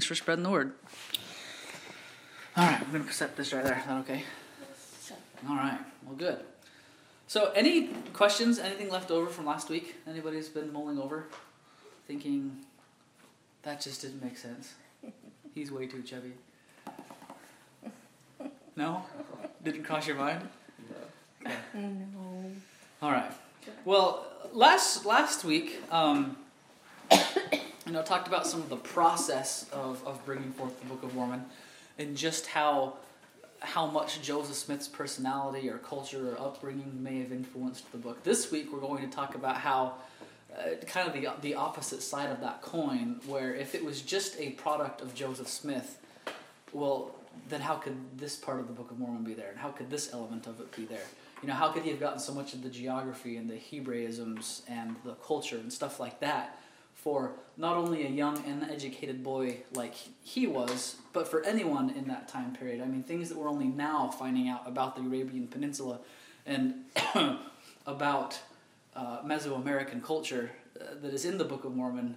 Thanks for spreading the word. All right, I'm going to set this right there. Is that okay? Sure. All right, well, good. So any questions, anything left over from last week? Anybody's been mulling over, thinking, that just didn't make sense. He's way too chubby. No? Didn't cross your mind? No. All right. Well, last week, talked about some of the process of bringing forth the Book of Mormon, and just how much Joseph Smith's personality or culture or upbringing may have influenced the book. This week, we're going to talk about how kind of the opposite side of that coin, where if it was just a product of Joseph Smith, well, then how could this part of the Book of Mormon be there? And how could this element of it be there? How could he have gotten so much of the geography and the Hebraisms and the culture and stuff like that for not only a young and educated boy like he was, but for anyone in that time period? I mean, things that we're only now finding out about the Arabian Peninsula and about Mesoamerican culture that is in the Book of Mormon.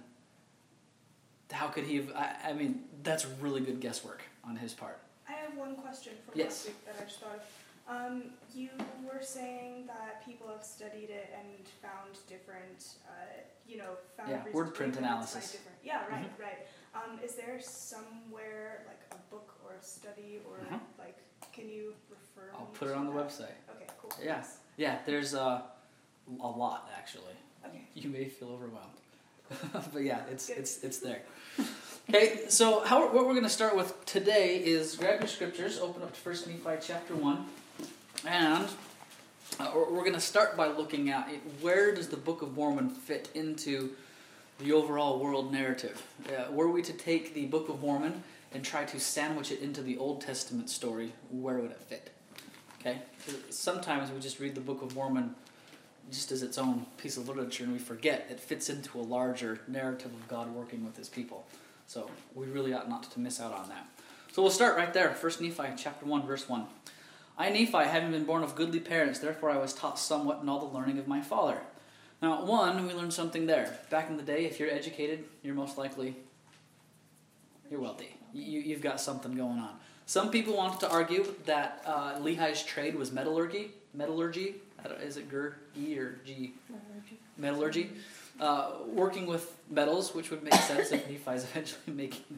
How could he have... I mean, that's really good guesswork on his part. I have one question from Yes. last week that I just thought of. You were saying that people have studied it and found different, found reasons word print to believe analysis. it's different. Yeah, right, right. Is there somewhere, like a book or a study, or can you refer I'll me put it to on the that? website. Okay, cool. Yeah. Thanks. Yeah, there's a lot, actually. Okay. You may feel overwhelmed. But yeah, it's there. Okay, so what we're going to start with today is grab your scriptures, open up to 1 Nephi chapter 1, and we're going to start by looking at where does the Book of Mormon fit into the overall world narrative. Were we to take the Book of Mormon and try to sandwich it into the Old Testament story, where would it fit? Okay, sometimes we just read the Book of Mormon just as its own piece of literature, and we forget it fits into a larger narrative of God working with his people. So we really ought not to miss out on that. So we'll start right there, 1 Nephi chapter 1, verse 1. I, Nephi, having been born of goodly parents, therefore I was taught somewhat in all the learning of my father. Now, we learned something there. Back in the day, if you're educated, you're most likely, you're wealthy. You've got something going on. Some people wanted to argue that Lehi's trade was metallurgy. Is it E or G? Metallurgy. Working with metals, which would make sense if Nephi's eventually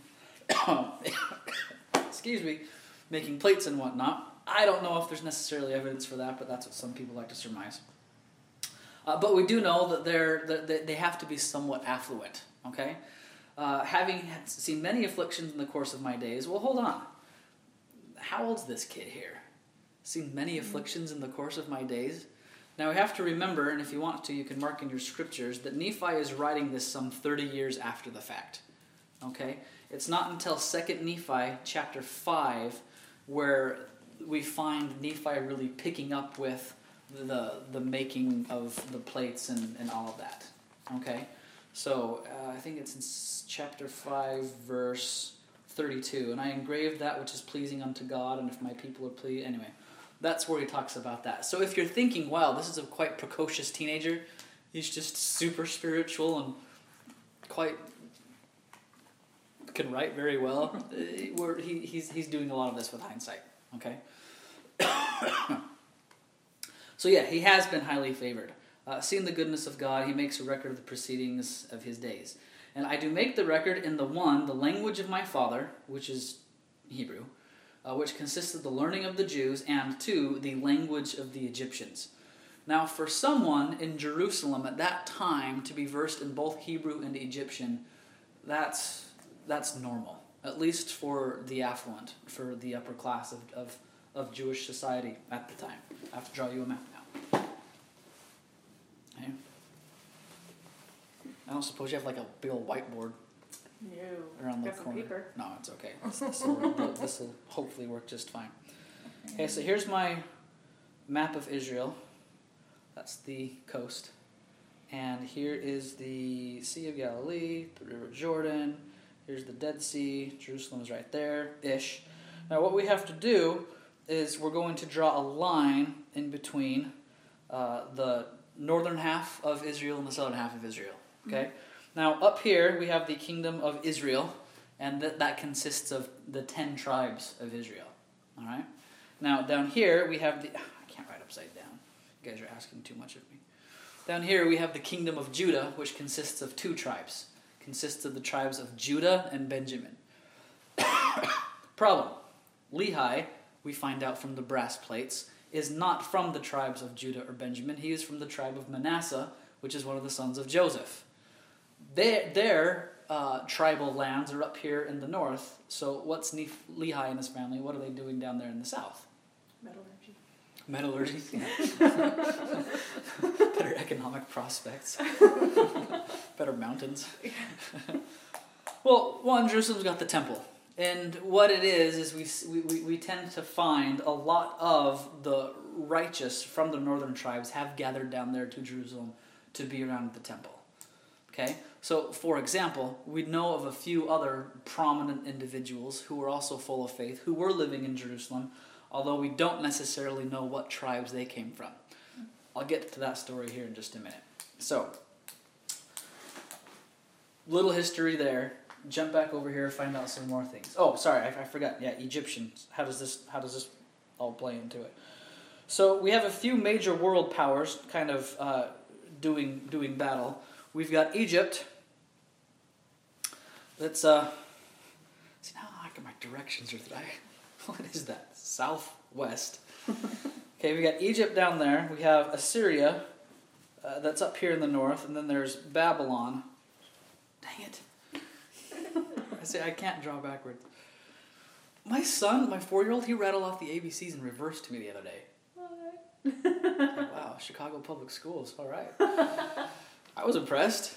making plates and whatnot. I don't know if there's necessarily evidence for that, but that's what some people like to surmise. But we do know that they have to be somewhat affluent. Okay, having seen many afflictions in the course of my days. Well, hold on. How old's this kid here? Seen many afflictions in the course of my days. Now we have to remember, and if you want to, you can mark in your scriptures, that Nephi is writing this some 30 years after the fact. Okay? It's not until 2 Nephi chapter 5 where we find Nephi really picking up with the making of the plates and all of that. Okay? So I think it's in chapter 5, verse 32. And I engraved that which is pleasing unto God, and if my people are pleased... Anyway. That's where he talks about that. So if you're thinking, wow, this is a quite precocious teenager, he's just super spiritual and can write very well, he's doing a lot of this with hindsight, okay? So yeah, he has been highly favored. Seeing the goodness of God, he makes a record of the proceedings of his days. And I do make the record in the language of my father, which is Hebrew, which consists of the learning of the Jews, and 2, the language of the Egyptians. Now, for someone in Jerusalem at that time to be versed in both Hebrew and Egyptian, that's normal, at least for the affluent, for the upper class of Jewish society at the time. I have to draw you a map now. Okay. I don't suppose you have like a big old whiteboard. No. Around the Got some corner. paper. No, it's okay. This will hopefully work just fine. Okay, so here's my map of Israel. That's the coast. And here is the Sea of Galilee, the River Jordan. Here's the Dead Sea. Jerusalem's right there-ish. Now what we have to do is we're going to draw a line in between the northern half of Israel and the southern half of Israel. Okay? Mm-hmm. Now, up here, we have the kingdom of Israel, and that consists of the 10 tribes of Israel. All right? Now, down here, we have I can't write upside down. You guys are asking too much of me. Down here, we have the kingdom of Judah, which consists of 2 tribes. Consists of the tribes of Judah and Benjamin. Problem. Lehi, we find out from the brass plates, is not from the tribes of Judah or Benjamin. He is from the tribe of Manasseh, which is one of the sons of Joseph. Their tribal lands are up here in the north. So what's Lehi and his family? What are they doing down there in the south? Metallurgy. Better economic prospects. Better mountains. Well, Jerusalem's got the temple. And what it is we tend to find a lot of the righteous from the northern tribes have gathered down there to Jerusalem to be around the temple. Okay? So, for example, we know of a few other prominent individuals who were also full of faith, who were living in Jerusalem, although we don't necessarily know what tribes they came from. I'll get to that story here in just a minute. So, little history there. Jump back over here, find out some more things. Oh, sorry, I forgot. Yeah, Egyptians. How does this all play into it? So we have a few major world powers kind of doing battle. We've got Egypt. That's see now I got my directions are today. What is that? Southwest. Okay, we got Egypt down there. We have Assyria. That's up here in the north, and then there's Babylon. Dang it. I say I can't draw backwards. My son, my 4-year-old, he rattled off the ABCs in reverse to me the other day. Like, wow, Chicago Public Schools, all right. I was impressed.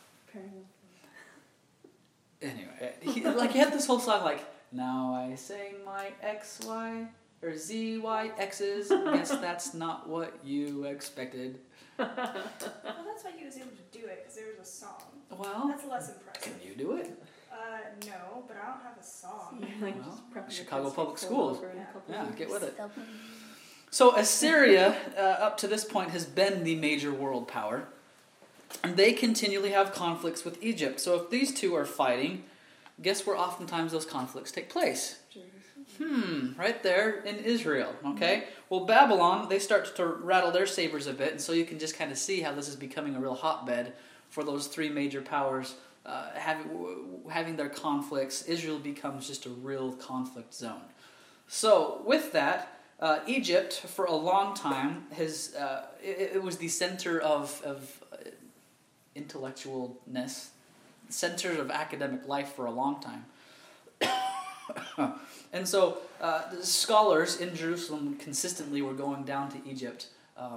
Anyway, he had this whole song like, now I sing my X, Y, or Z, Y, X's. Guess that's not what you expected. Well, that's why he was able to do it, because there was a song. Well, that's less impressive. Can you do it? No, but I don't have a song. Well, Chicago Public Schools. Yeah, get with it. Stubborn. So Assyria, up to this point, has been the major world power. And they continually have conflicts with Egypt. So if these two are fighting, guess where oftentimes those conflicts take place? Right there in Israel, okay? Well, Babylon, they start to rattle their sabers a bit, and so you can just kind of see how this is becoming a real hotbed for those 3 major powers having their conflicts. Israel becomes just a real conflict zone. So with that, Egypt, for a long time, it was the center of intellectualness, center of academic life for a long time. And so the scholars in Jerusalem consistently were going down to Egypt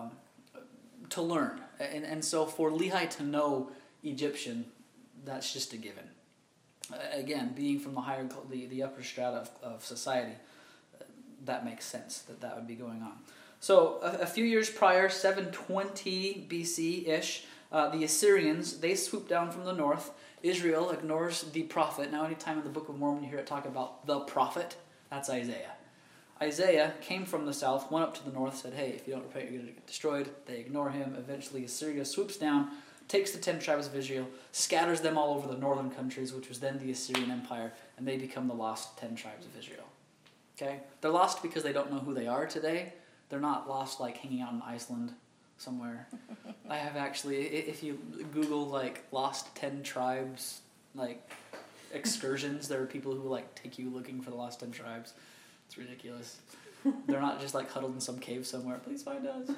to learn. And so for Lehi to know Egyptian, that's just a given. Again, being from the upper strata of society, that makes sense that would be going on. So a few years prior, 720 BC-ish, the Assyrians, they swoop down from the north. Israel ignores the prophet. Now, anytime in the Book of Mormon you hear it talk about the prophet, that's Isaiah. Isaiah came from the south, went up to the north, said, hey, if you don't repent, you're going to get destroyed. They ignore him. Eventually, Assyria swoops down, takes the 10 tribes of Israel, scatters them all over the northern countries, which was then the Assyrian Empire, and they become the lost 10 tribes of Israel. Okay? They're lost because they don't know who they are today. They're not lost like hanging out in Iceland somewhere. I have actually, if you Google like lost 10 tribes, like excursions, there are people who like take you looking for the lost 10 tribes. It's ridiculous. They're not just like huddled in some cave somewhere. Please find us.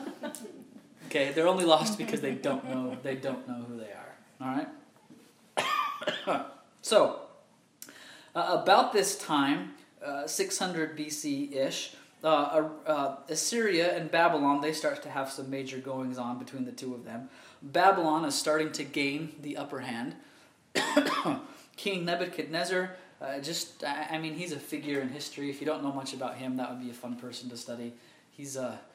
Okay, they're only lost because they don't know who they are. All right. So, about this time, 600 BC-ish, Assyria and Babylon, they start to have some major goings on between the two of them. Babylon is starting to gain the upper hand. King Nebuchadnezzar, he's a figure in history. If you don't know much about him, that would be a fun person to study. He's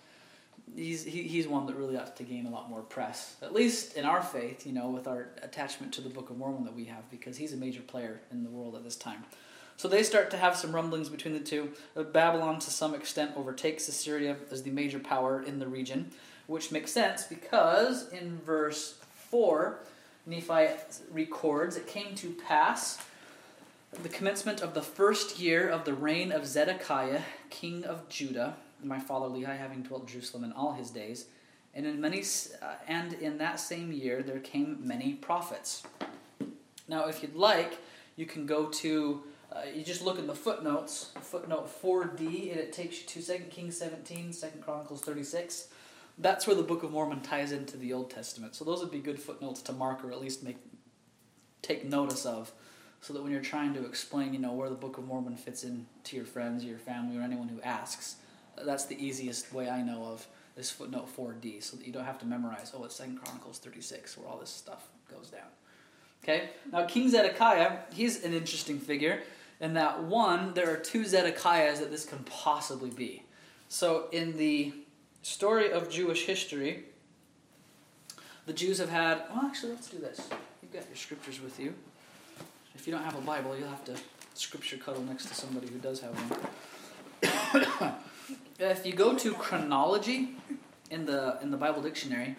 one that really ought to gain a lot more press, at least in our faith, with our attachment to the Book of Mormon that we have, because he's a major player in the world at this time. So they start to have some rumblings between the two. Babylon, to some extent, overtakes Assyria as the major power in the region, which makes sense because in verse 4, Nephi records, it came to pass the commencement of the first year of the reign of Zedekiah, king of Judah, my father Lehi having dwelt in Jerusalem in all his days, and in that same year there came many prophets. Now, if you'd like, you can go to, you just look in the footnotes, footnote 4D, and it takes you to 2 Kings 17, 2 Chronicles 36. That's where the Book of Mormon ties into the Old Testament. So those would be good footnotes to mark, or at least take notice of, so that when you're trying to explain, where the Book of Mormon fits into your friends, your family, or anyone who asks, that's the easiest way I know of, is footnote 4D, so that you don't have to memorize, it's 2 Chronicles 36, where all this stuff goes down. Okay? Now, King Zedekiah, he's an interesting figure, in that, one, there are two Zedekiahs that this can possibly be. So, in the story of Jewish history, the Jews have had... Well, actually, let's do this. You've got your scriptures with you. If you don't have a Bible, you'll have to scripture cuddle next to somebody who does have one. If you go to chronology in the Bible dictionary,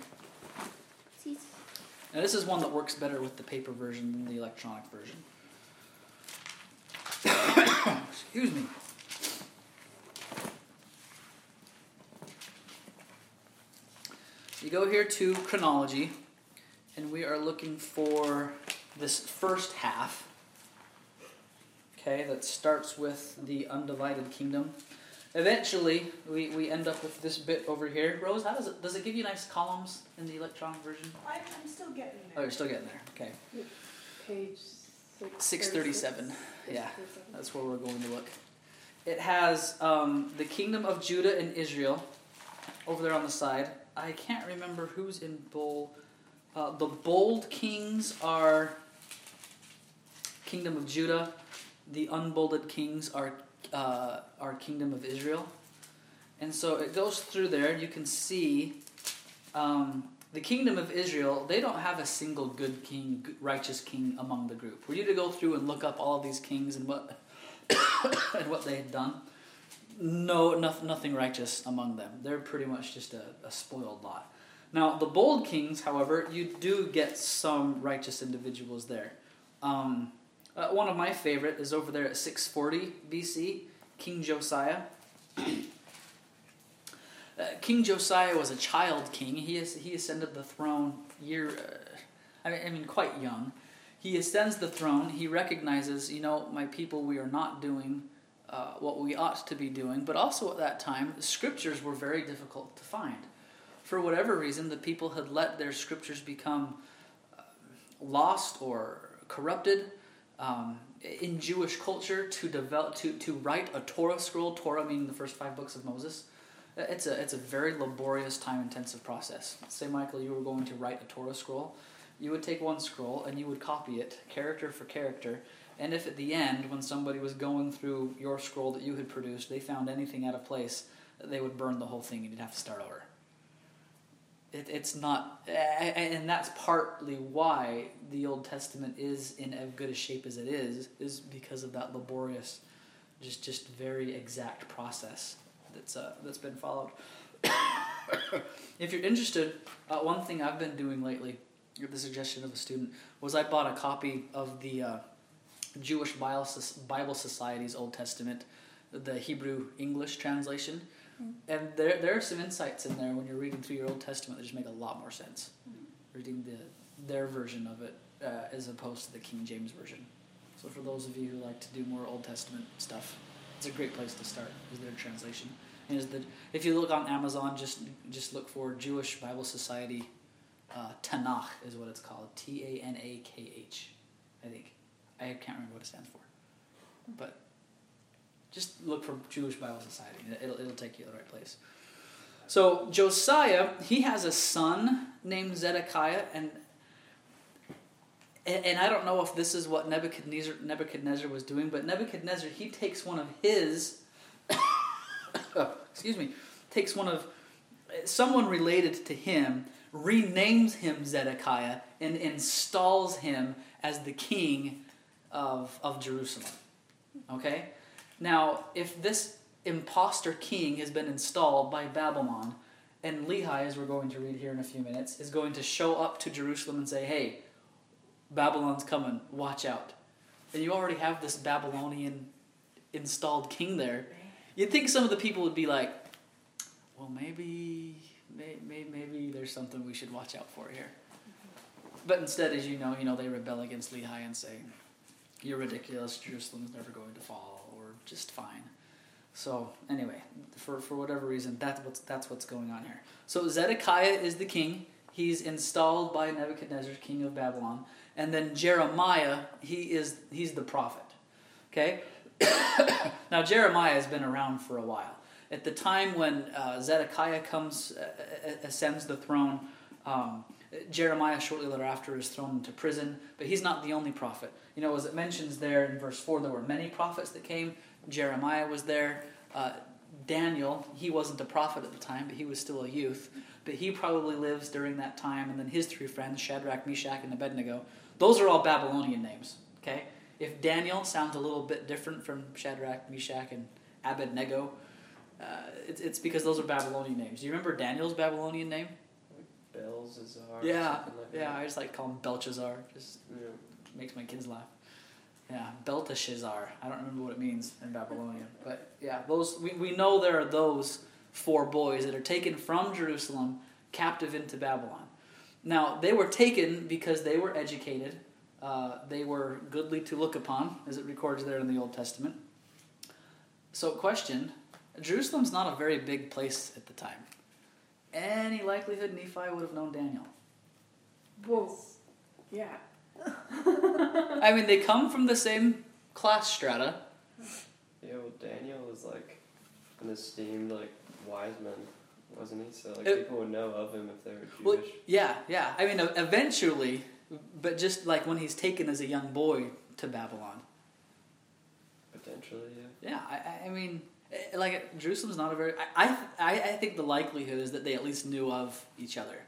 now this is one that works better with the paper version than the electronic version. Excuse me. You go here to chronology, and we are looking for this first half, okay, that starts with the undivided kingdom. Eventually, we end up with this bit over here. Rose, how does it give you nice columns in the electronic version? I'm still getting there. Oh, you're still getting there. Okay. Page 637. Yeah, that's where we're going to look. It has the kingdom of Judah and Israel over there on the side. I can't remember who's in bold. The bold kings are kingdom of Judah. The unbolded kings are kingdom of Israel. And so it goes through there. You can see the kingdom of Israel, they don't have a single good king, righteous king among the group. Were you to go through and look up all of these kings and what and what they had done? No, nothing righteous among them. They're pretty much just a spoiled lot. Now, the bold kings, however, you do get some righteous individuals there. One of my favorite is over there at 640 BC, King Josiah. King Josiah was a child king. He ascended the throne quite young. He ascends the throne. He recognizes, my people, we are not doing what we ought to be doing. But also at that time, the scriptures were very difficult to find. For whatever reason, the people had let their scriptures become lost or corrupted. In Jewish culture, to write a Torah scroll, Torah meaning the first 5 books of Moses, it's a very laborious, time-intensive process. Say, Michael, you were going to write a Torah scroll. You would take one scroll and you would copy it, character for character, and if at the end, when somebody was going through your scroll that you had produced, they found anything out of place, they would burn the whole thing and you'd have to start over. It's not, and that's partly why the Old Testament is in as good a shape as it is because of that laborious, just very exact process that's been followed. If you're interested, one thing I've been doing lately, at the suggestion of a student, was I bought a copy of the Jewish Bible Society's Old Testament, the Hebrew English translation. And there are some insights in there when you're reading through your Old Testament that just make a lot more sense. Reading their version of it as opposed to the King James version. So for those of you who like to do more Old Testament stuff, it's a great place to start, is their translation. And if you look on Amazon, just look for Jewish Bible Society Tanakh is what it's called. Tanakh, I think. I can't remember what it stands for. But just look for Jewish Bible Society. It'll take you to the right place. So Josiah, he has a son named Zedekiah, and I don't know if this is what Nebuchadnezzar was doing, but Nebuchadnezzar, he takes one of his, someone related to him, renames him Zedekiah, and installs him as the king of Jerusalem. Okay? Now, if this imposter king has been installed by Babylon, and Lehi, as we're going to read here in a few minutes, is going to show up to Jerusalem and say, hey, Babylon's coming, watch out. and you already have this Babylonian installed king there, you'd think some of the people would be like, well, maybe there's something we should watch out for here. But instead, as you know, they rebel against Lehi and say, you're ridiculous, Jerusalem's never going to fall, or just fine. So anyway, for whatever reason, that's what's going on here. So Zedekiah is the king. He's installed by Nebuchadnezzar, king of Babylon. And then Jeremiah, he's the prophet. Okay? Now Jeremiah has been around for a while. At the time when Zedekiah ascends the throne, Jeremiah shortly thereafter is thrown into prison, but he's not the only prophet. As it mentions there in verse 4, there were many prophets that came. Jeremiah was there. Daniel, he wasn't a prophet at the time, but he was still a youth. But he probably lives during that time. And then his three friends, Shadrach, Meshach, and Abednego, those are all Babylonian names. Okay? If Daniel sounds a little bit different from Shadrach, Meshach, and Abednego, it's because those are Babylonian names. Do you remember Daniel's Babylonian name? Belshazzar. Yeah, I just like to call him Belshazzar. Just makes my kids laugh. Yeah, Belteshazzar. I don't remember what it means in Babylonian. But yeah, those we know there are those 4 boys that are taken from Jerusalem captive into Babylon. Now, they were taken because they were educated. They were goodly to look upon, as it records there in the Old Testament. So question, Jerusalem's not a very big place at the time. Any likelihood Nephi would have known Daniel? Well, yeah. I mean, they come from the same class strata. Yeah, well, Daniel was like an esteemed wise man, wasn't he? So people would know of him if they were Jewish. Well, yeah. I mean, eventually, but just like when he's taken as a young boy to Babylon. Potentially, yeah. Yeah, I mean, Jerusalem's not a very. I think the likelihood is that they at least knew of each other.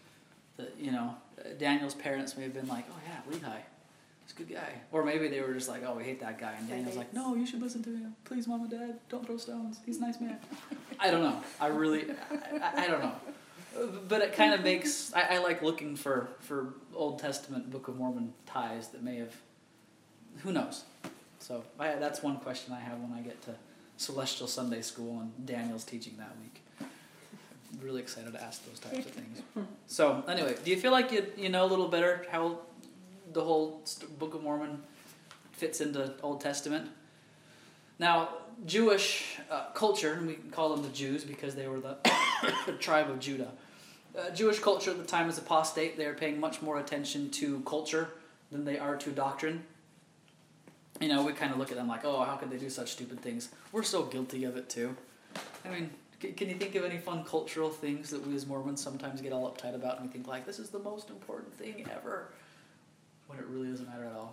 That Daniel's parents may have been like, oh yeah, Lehi, he's a good guy, or maybe they were just like, oh, we hate that guy, and Daniel's like, no, you should listen to him, please, Mom and Dad, don't throw stones, he's a nice man. I don't know. I don't know. But it kind of makes I like looking for Old Testament Book of Mormon ties that may have, who knows. So that's one question I have when I get to Celestial Sunday School and Daniel's teaching that week. I'm really excited to ask those types of things. So anyway, do you feel like you know a little better how the whole Book of Mormon fits into Old Testament? Now, Jewish culture, and we can call them the Jews because they were the tribe of Judah. Jewish culture at the time is apostate. They are paying much more attention to culture than they are to doctrine. We kind of look at them like, oh, how could they do such stupid things? We're so guilty of it too. I mean, can you think of any fun cultural things that we as Mormons sometimes get all uptight about and we think like, this is the most important thing ever, when it really doesn't matter at all?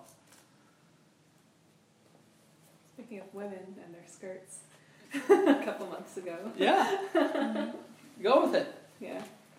Speaking of women and their skirts, a couple months ago. Yeah. Go with it. Yeah.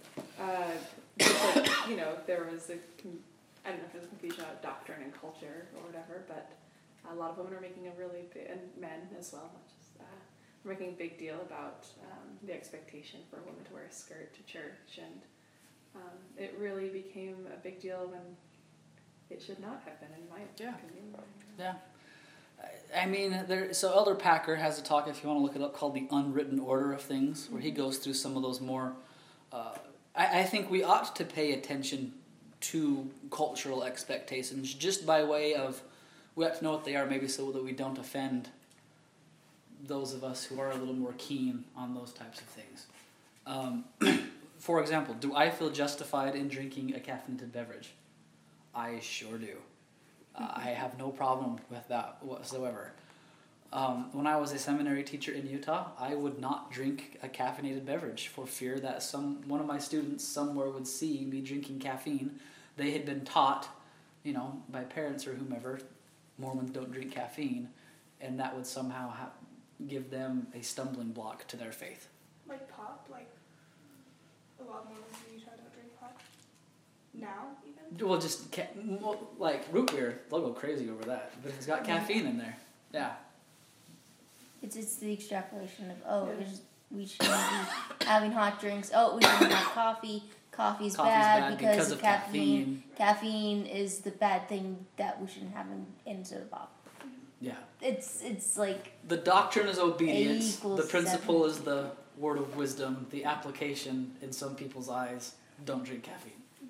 There was I don't know if it was confusion about doctrine and culture or whatever, but a lot of women are making a really big, and men as well, not just are making a big deal about the expectation for women to wear a skirt to church, and it really became a big deal when it should not have been, in my opinion. Yeah. I mean, so Elder Packer has a talk, if you want to look it up, called The Unwritten Order of Things, where he goes through some of those more... I think we ought to pay attention to cultural expectations just by way of... We have to know what they are, maybe so that we don't offend those of us who are a little more keen on those types of things. For example, do I feel justified in drinking a caffeinated beverage? I sure do. I have no problem with that whatsoever. When I was a seminary teacher in Utah, I would not drink a caffeinated beverage for fear that one of my students somewhere would see me drinking caffeine. They had been taught, by parents or whomever, Mormons don't drink caffeine, and that would somehow give them a stumbling block to their faith. Like pop? Like, a lot of Mormons in Utah don't drink pop? Now, even? Well, just, like root beer, they'll go crazy over that, but it's got caffeine in there. Yeah. It's the extrapolation of, we shouldn't be having hot drinks. Oh, we shouldn't have coffee coffee's Coffee's bad because of of caffeine. Caffeine is the bad thing that we shouldn't have in soda pop. Yeah. It's like The doctrine is obedience. A equals The principle 7. is the word of wisdom. The application, in some people's eyes, don't drink caffeine.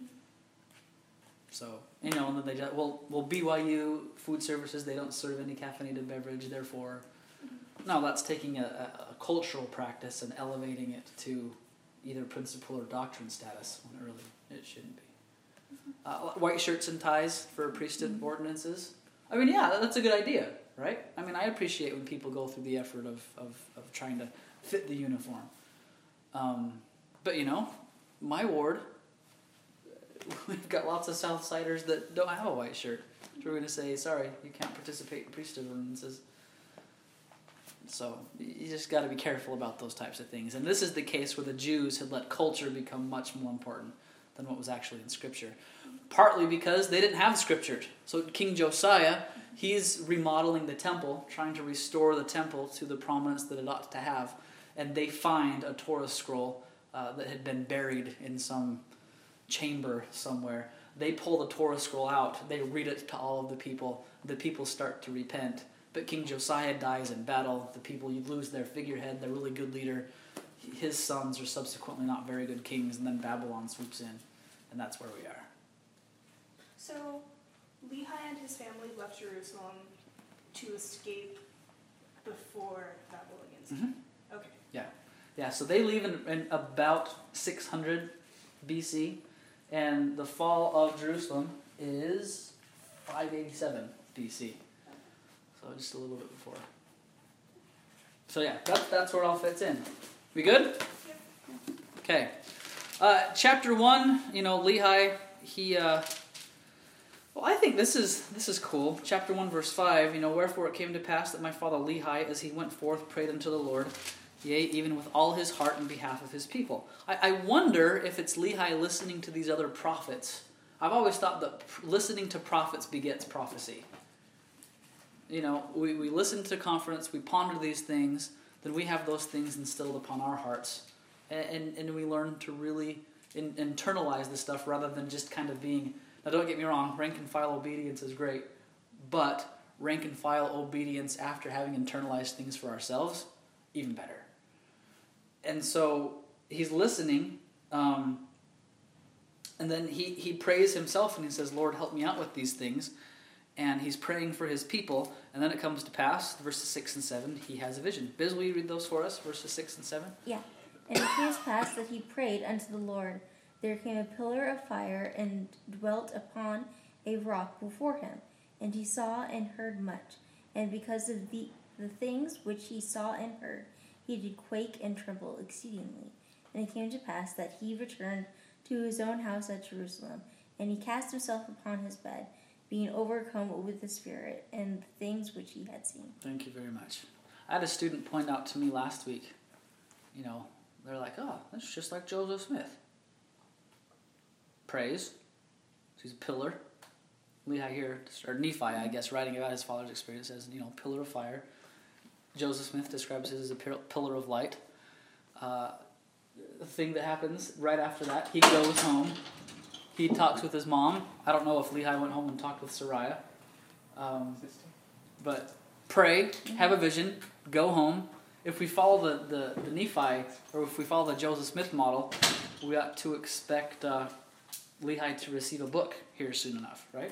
So, and then they just, well, BYU Food Services, they don't serve any caffeinated beverage, therefore, no, that's taking a cultural practice and elevating it to either principle or doctrine status when really it shouldn't be. White shirts and ties for priesthood ordinances. I mean, yeah, that's a good idea, right? I mean, I appreciate when people go through the effort of trying to fit the uniform. But, my ward, we've got lots of Southsiders that don't have a white shirt. So we're going to say, sorry, you can't participate in priesthood ordinances. So you just got to be careful about those types of things. And this is the case where the Jews had let culture become much more important than what was actually in Scripture. Partly because they didn't have Scripture. So King Josiah, he's remodeling the temple, trying to restore the temple to the prominence that it ought to have. And they find a Torah scroll that had been buried in some chamber somewhere. They pull the Torah scroll out. They read it to all of the people. The people start to repent. But King Josiah dies in battle. The people lose their figurehead, their really good leader. His sons are subsequently not very good kings, and then Babylon swoops in. And that's where we are. So, Lehi and his family left Jerusalem to escape before the Babylonians. Mm-hmm. Okay. Yeah, so they leave in about 600 BC, and the fall of Jerusalem is 587 BC. So just a little bit before. So yeah, that's where it all fits in. We good? Yep. Okay. Chapter 1, Lehi, he... well, I think this is cool. Chapter 1, verse 5, wherefore it came to pass that my father Lehi, as he went forth, prayed unto the Lord, yea, even with all his heart in behalf of his people. I wonder if it's Lehi listening to these other prophets. I've always thought that listening to prophets begets prophecy. We listen to conference, we ponder these things, then we have those things instilled upon our hearts. And we learn to really internalize this stuff rather than just kind of being... Now don't get me wrong, rank and file obedience is great, but rank and file obedience after having internalized things for ourselves, even better. And so he's listening, and then he prays himself and he says, Lord, help me out with these things. And he's praying for his people, and then it comes to pass, verses 6 and 7, he has a vision. Biz, will you read those for us, verses 6 and 7? Yeah. And it came to pass that he prayed unto the Lord. There came a pillar of fire, and dwelt upon a rock before him. And he saw and heard much. And because of the things which he saw and heard, he did quake and tremble exceedingly. And it came to pass that he returned to his own house at Jerusalem. And he cast himself upon his bed, being overcome with the Spirit and the things which he had seen. Thank you very much. I had a student point out to me last week, they're like, oh, that's just like Joseph Smith. Praise. He's a pillar. Lehi here, or Nephi, I guess, writing about his father's experience, says, pillar of fire. Joseph Smith describes it as a pillar of light. The thing that happens right after that, he goes home. He talks with his mom. I don't know if Lehi went home and talked with Sariah. But pray, have a vision, go home. If we follow the Nephi, or if we follow the Joseph Smith model, we ought to expect Lehi to receive a book here soon enough, right?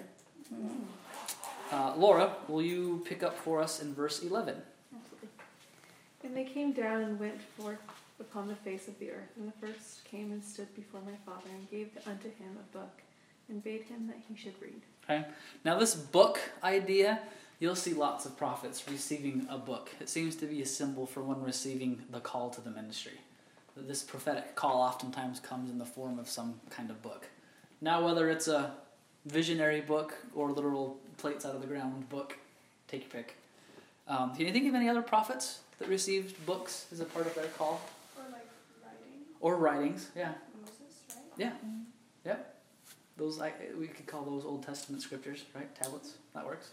Laura, will you pick up for us in verse 11? Absolutely. And they came down and went forth upon the face of the earth. And the first came and stood before my father, and gave unto him a book, and bade him that he should read. Okay. Now this book idea, you'll see lots of prophets receiving a book. It seems to be a symbol for one receiving the call to the ministry. This prophetic call oftentimes comes in the form of some kind of book. Now whether it's a visionary book or literal plates out of the ground book, take your pick. Can you think of any other prophets that received books as a part of their call? Or writings, yeah. Moses, right? Yeah. Yep. Those we could call those Old Testament scriptures, right? Tablets. That works.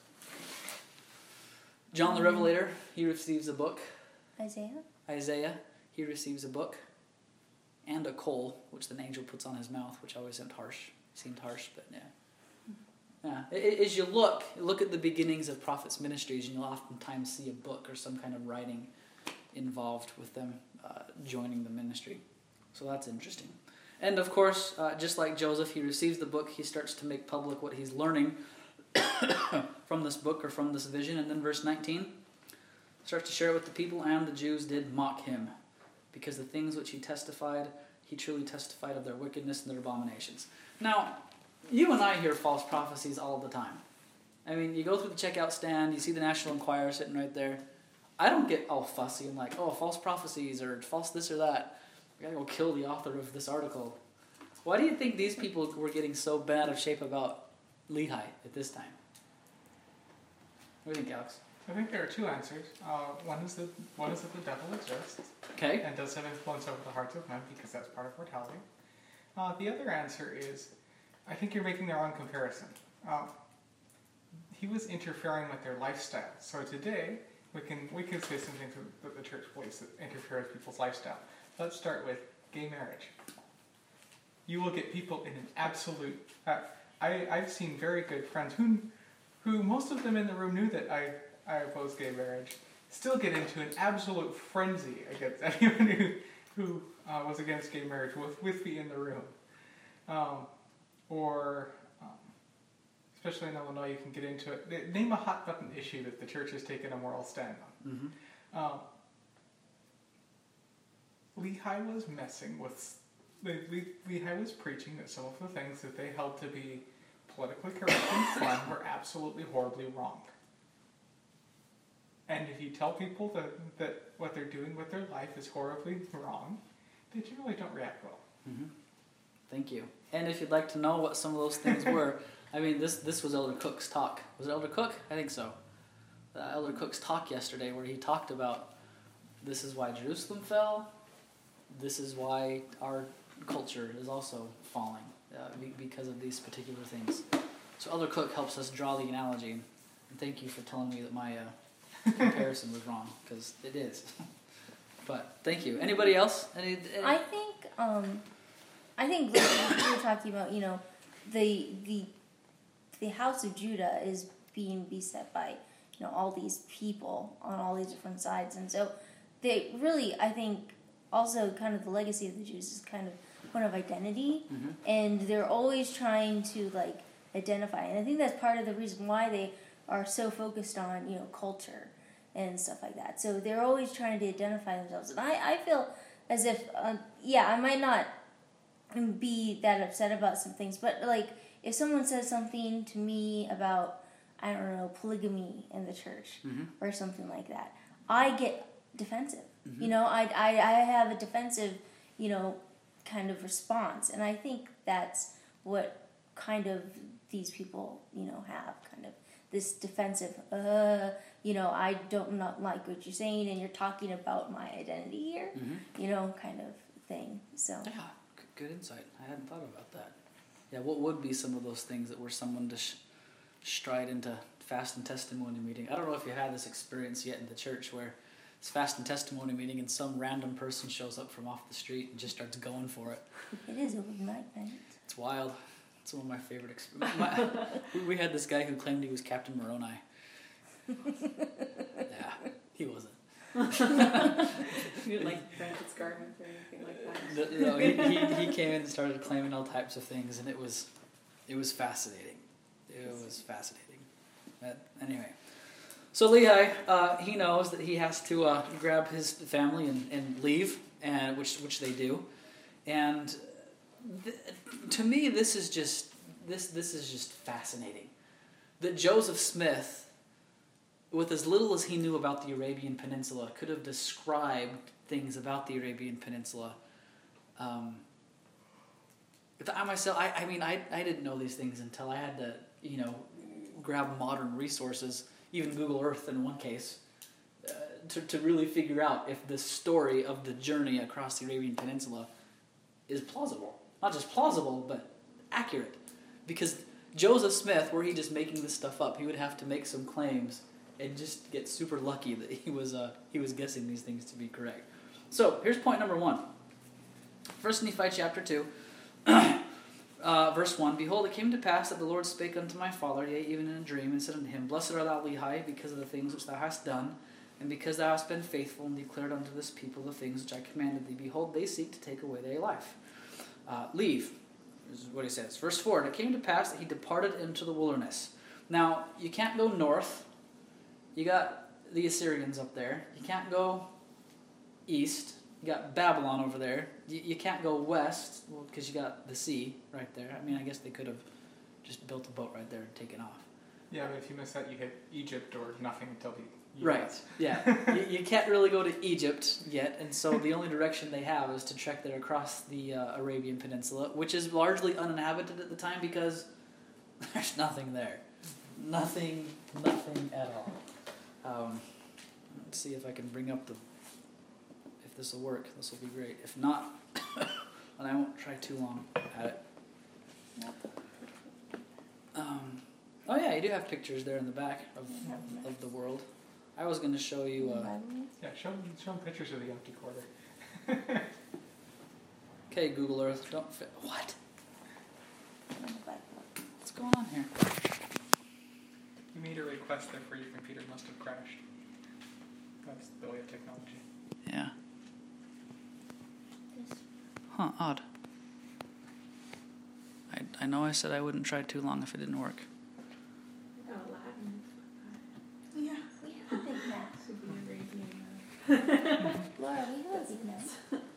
John the Revelator, he receives a book. Isaiah, he receives a book. and a coal, which the angel puts on his mouth, which always seemed harsh, but yeah. Yeah. As you look at the beginnings of prophets' ministries, and you'll oftentimes see a book or some kind of writing involved with them joining the ministry. So that's interesting. And of course, just like Joseph, he receives the book, he starts to make public what he's learning from this book or from this vision. And then verse 19 starts to share it with the people, and the Jews did mock him, because the things which he testified, he truly testified of their wickedness and their abominations. Now, you and I hear false prophecies all the time. I mean, you go through the checkout stand, you see the National Enquirer sitting right there. I don't get all fussy and like, oh, false prophecies or false this or that. We gotta go kill the author of this article. Why do you think these people were getting so bad of shape about Lehi at this time? What do you think, Alex? I think there are two answers. One is that the devil exists, okay, and does have influence over the hearts of men because that's part of mortality. The other answer is, I think you're making the wrong comparison. He was interfering with their lifestyle. So today we can say some things that the church believes that interfere with people's lifestyle. Let's start with gay marriage. You will get people in an absolute. I've seen very good friends who most of them in the room knew that I oppose gay marriage, still get into an absolute frenzy against anyone who was against gay marriage with me in the room. Especially in Illinois, you can get into it. Name a hot button issue that the church has taken a moral stand on. Mm-hmm. Lehi was messing with. Lehi was preaching that some of the things that they held to be politically correct and fun were absolutely horribly wrong. And if you tell people that what they're doing with their life is horribly wrong, they generally don't react well. Mm-hmm. Thank you. And if you'd like to know what some of those things were, I mean, this was Elder Cook's talk. Was it Elder Cook? I think so. Elder Cook's talk yesterday, where he talked about this is why Jerusalem fell. This is why our culture is also falling because of these particular things. So Elder Cook helps us draw the analogy. And thank you for telling me that my comparison was wrong, because it is. But thank you. Anybody else? Any? I think like we were talking about, the house of Judah is being beset by, all these people on all these different sides. And so they really, I think, also kind of the legacy of the Jews is kind of one of identity. Mm-hmm. And they're always trying to, identify. And I think that's part of the reason why they are so focused on, culture and stuff like that. So they're always trying to identify themselves. And I feel as if, I might not be that upset about some things, but, if someone says something to me about, I don't know, polygamy in the church, mm-hmm. or something like that, I get defensive. Mm-hmm. I have a defensive, kind of response. And I think that's what kind of these people, have, kind of this defensive, I don't not like what you're saying, and you're talking about my identity here, mm-hmm. Kind of thing. So yeah, good insight. I hadn't thought about that. Yeah, what would be some of those things that were someone to stride into fast and testimony meeting? I don't know if you had this experience yet in the church where it's fast and testimony meeting and some random person shows up from off the street and just starts going for it. It is open mic night. It's wild. It's one of my favorite experiences. We had this guy who claimed he was Captain Moroni. Yeah, he wasn't. You didn't like Francis Garment or anything like that? He came in and started claiming all types of things, and it was fascinating. It was fascinating. But anyway, so Lehi, he knows that he has to grab his family and leave, and which they do, and to me this is just fascinating that Joseph Smith, with as little as he knew about the Arabian Peninsula, could have described things about the Arabian Peninsula. I myself, I didn't know these things until I had to, grab modern resources, even Google Earth in one case, to really figure out if the story of the journey across the Arabian Peninsula is plausible. Not just plausible, but accurate. Because Joseph Smith, were he just making this stuff up, he would have to make some claims and just get super lucky that he was guessing these things to be correct. So here's point number one. 1 Nephi chapter 2, verse 1. Behold, it came to pass that the Lord spake unto my father, yea, even in a dream, and said unto him, Blessed art thou, Lehi, because of the things which thou hast done, and because thou hast been faithful and declared unto this people the things which I commanded thee. Behold, they seek to take away thy life. Leave, is what he says. Verse 4, and it came to pass that he departed into the wilderness. Now, you can't go north. You got the Assyrians up there. You can't go east. You got Babylon over there. You can't go west because you got the sea right there. I mean, I guess they could have just built a boat right there and taken off. Yeah, but if you miss that, you hit Egypt or nothing until the US. Right, yeah. you can't really go to Egypt yet, and so the only direction they have is to trek there across the Arabian Peninsula, which is largely uninhabited at the time because there's nothing there. Nothing at all. Let's see if I can bring up if this will work. This will be great. If not, then I won't try too long at it. Oh yeah, you do have pictures there in the back of the world. I was going to show you... Yeah, show them pictures of the empty quarter. Okay, Google Earth, don't fit... What? What's going on here? You made a request, therefore your computer must have crashed. That's the way of technology. Yeah. Huh, odd. I know I said I wouldn't try too long if it didn't work. Oh, Latin. Yeah. We have a big mess. Should be Arabian. Laura, we have a big mess.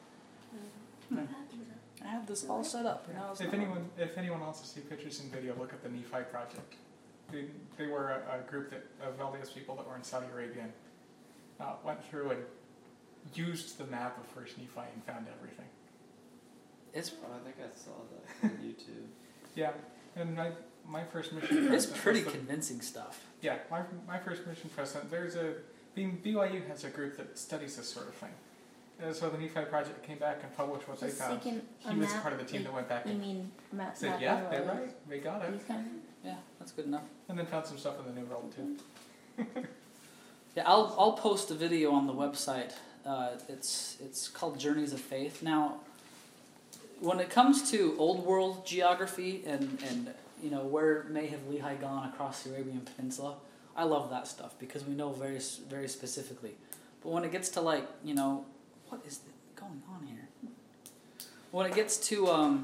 I have this all set up. Now it's If not. anyone wants to see pictures and video, look at the Nephi Project. They were a group of LDS people that were in Saudi Arabia and went through and used the map of First Nephi and found everything. It's I think I saw that on YouTube. Yeah, and my first mission it's president pretty was convincing stuff. Yeah, my first mission president, BYU has a group that studies this sort of thing. And so the Nephi Project came back and published what Just they found. thinking He was part of the team that went back You and mean map? said, yeah, they're right, they got it. Yeah, that's good enough. And then found some stuff in the New World too. Yeah, I'll post a video on the website. It's called Journeys of Faith. Now, when it comes to old world geography and where may have Lehi gone across the Arabian Peninsula, I love that stuff because we know very very specifically. But when it gets to what is going on here? When it gets to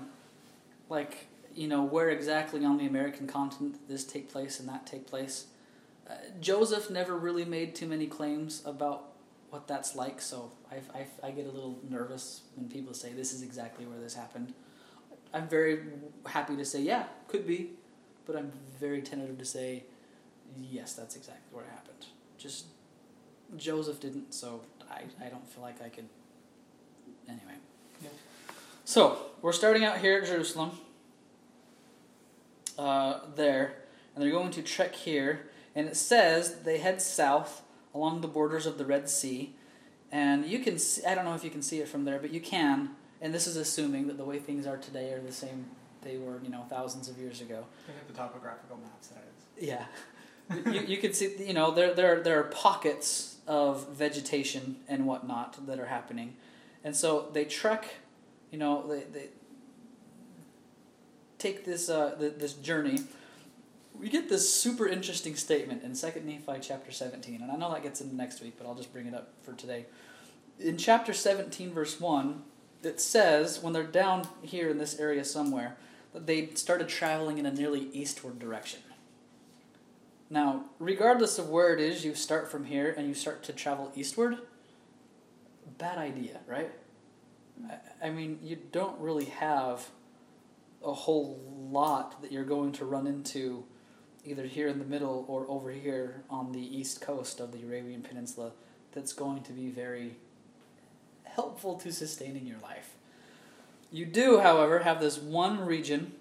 where exactly on the American continent did this take place and that take place, Joseph never really made too many claims about what that's like, so I get a little nervous when people say this is exactly where this happened. I'm very happy to say, yeah, could be, but I'm very tentative to say, yes, that's exactly where it happened. Just, Joseph didn't, so I don't feel like I could, anyway. Yeah. So, we're starting out here at Jerusalem, there, and they're going to trek here, and it says they head south along the borders of the Red Sea, and you can see, I don't know if you can see it from there, but you can, and this is assuming that the way things are today are the same they were, thousands of years ago. They have the topographical maps, that is. Yeah. you can see, there are pockets of vegetation and whatnot that are happening, and so they trek, they take this this journey. We get this super interesting statement in 2 Nephi chapter 17, and I know that gets into next week, but I'll just bring it up for today. In chapter 17, verse 1, it says, when they're down here in this area somewhere, that they started traveling in a nearly eastward direction. Now, regardless of where it is, you start from here and you start to travel eastward, bad idea, right? I mean, you don't really have a whole lot that you're going to run into either here in the middle or over here on the east coast of the Arabian Peninsula that's going to be very helpful to sustaining your life. You do, however, have this one region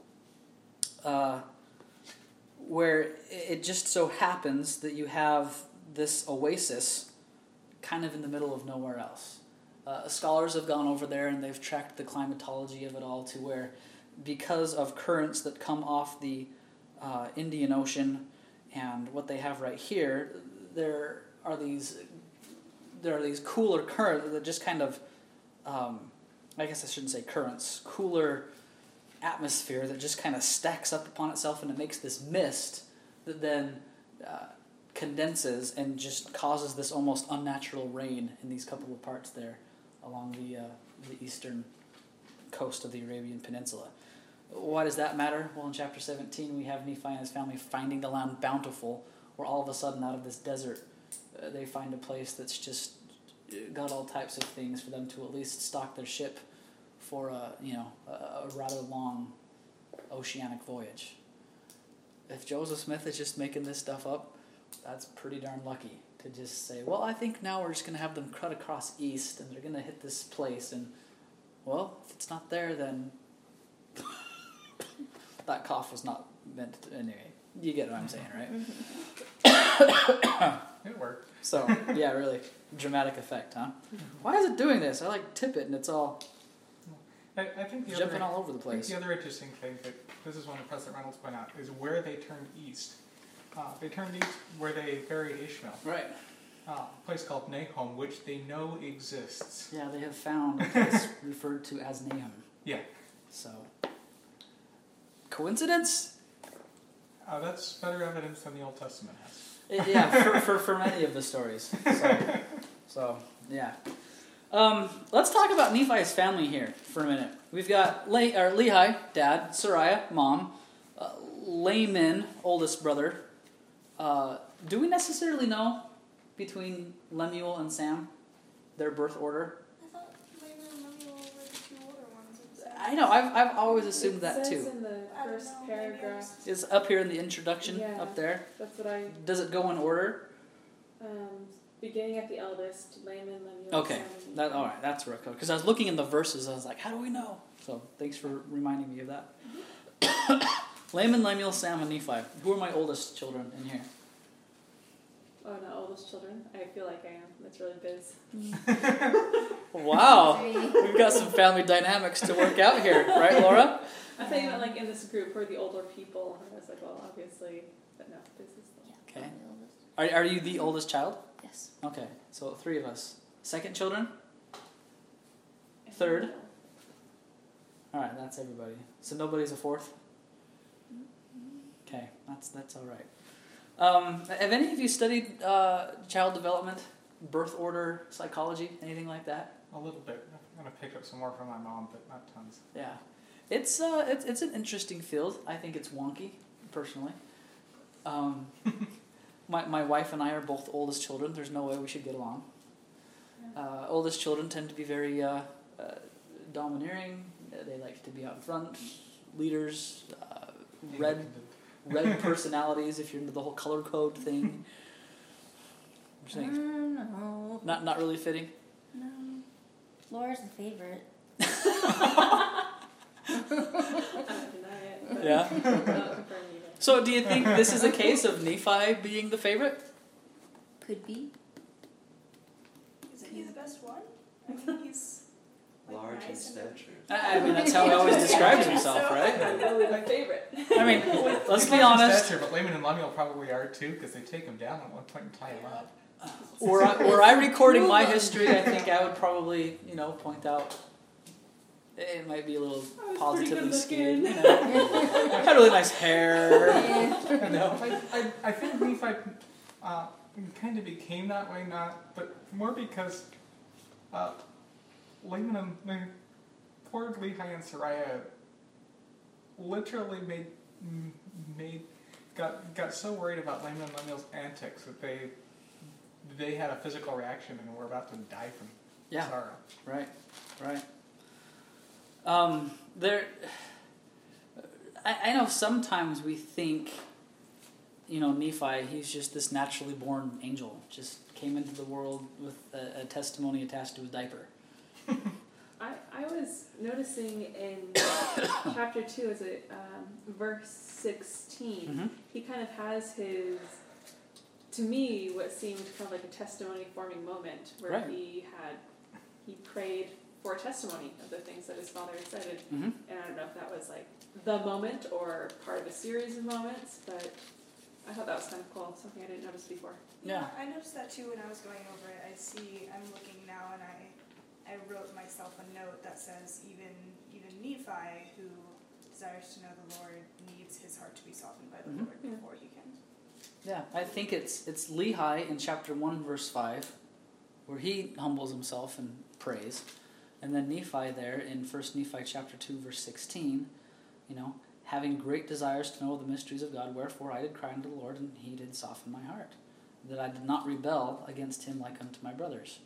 where it just so happens that you have this oasis kind of in the middle of nowhere else. Scholars have gone over there and they've tracked the climatology of it all to where, because of currents that come off the Indian Ocean and what they have right here, there are these cooler currents that just kind of I guess I shouldn't say currents, cooler atmosphere that just kind of stacks up upon itself, and it makes this mist that then condenses and just causes this almost unnatural rain in these couple of parts there along the eastern coast of the Arabian Peninsula. Why does that matter? Well, in chapter 17, we have Nephi and his family finding the land bountiful, where all of a sudden out of this desert, they find a place that's just got all types of things for them to at least stock their ship for a rather long oceanic voyage. If Joseph Smith is just making this stuff up, that's pretty darn lucky to just say, well, I think now we're just going to have them cut across east and they're going to hit this place, and well, if it's not there, then that cough was not meant to, anyway. You get what I'm saying, right? It worked. So, yeah, really dramatic effect, huh? Why is it doing this? I tip it and it's all I think the jumping other, all over the place. I think the other interesting thing that this is one that President Reynolds pointed out is where they turned east. They turned east where they buried Ishmael. Right. A place called Nahom, which they know exists. Yeah, they have found a place referred to as Nahum. Yeah. So, coincidence? That's better evidence than the Old Testament has. Yeah, for many of the stories. So yeah. Let's talk about Nephi's family here for a minute. We've got Lehi, dad, Sariah, mom, Laman, oldest brother. Do we necessarily know between Lemuel and Sam their birth order? I thought Laman and Lemuel were the two older ones. I know. I've always assumed that It says too. in the I don't first know, paragraph. It's up here in the introduction, Yeah. up there. That's what I. Does it go in order? Beginning at the eldest, Laman, Lemuel. Okay, Sam, that all right. That's where it goes. Because I was looking in the verses, I was like, how do we know? So thanks for reminding me of that. Laman, Lemuel, Sam, and Nephi. Who are my oldest children in here? Oh, not oldest children. I feel like I am. That's really biz. Wow, we've got some family dynamics to work out here, right, Laura? I thought you meant like in this group who are the older people. And I was like, well, obviously, but no, this is the. Okay. Are you the oldest child? Yes. Okay, so 3 of us. Second children? Third? All right, that's everybody. So nobody's a fourth? Okay, that's all right. Have any of you studied child development, birth order, psychology, anything like that? A little bit. I'm going to pick up some more from my mom, but not tons. Yeah. It's an interesting field. I think it's wonky, personally. My wife and I are both oldest children. There's no way we should get along. Oldest children tend to be very domineering. They like to be out in front. Leaders, red personalities. If you're into the whole color code thing. What do you think? No. Not really fitting. No. Laura's the favorite. I don't deny it. But Yeah. not confirmed either. So do you think this is a case of Nephi being the favorite? Could be. Isn't he the best one? I mean, he's like, Large in nice and stature. I mean, that's how he always describes himself, right? I'm really my favorite. I mean, let's He's be not just honest. Stature, but Laman and Lemuel probably are too, because they take him down at one point and tie him up. Were I recording my history, I think I would probably, point out it might be a little I was positively pretty skewed. good Had really nice hair. I think Nephi kind of became that way, but more because Laman and poor Lehi and Sariah literally got so worried about Laman and Lemuel's antics that they had a physical reaction and were about to die from sorrow. Right. I know sometimes we think, Nephi, he's just this naturally born angel, just came into the world with a testimony attached to his diaper. I was noticing in chapter 2, is it verse 16, Mm-hmm. he kind of has his, to me, what seemed kind of like a testimony-forming moment where Right. he prayed for a testimony of the things that his father had said. Mm-hmm. And I don't know if that was like the moment or part of a series of moments, but I thought that was kind of cool, something I didn't notice before. Yeah. I noticed that too when I was going over it. I'm looking now and I I wrote myself a note that says even Nephi, who desires to know the Lord, needs his heart to be softened by the Lord before he can. Yeah, I think it's Lehi in chapter 1, verse 5, where he humbles himself and prays. And then Nephi there in 1 Nephi chapter 2, verse 16, having great desires to know the mysteries of God, wherefore I did cry unto the Lord, and he did soften my heart, that I did not rebel against him like unto my brothers.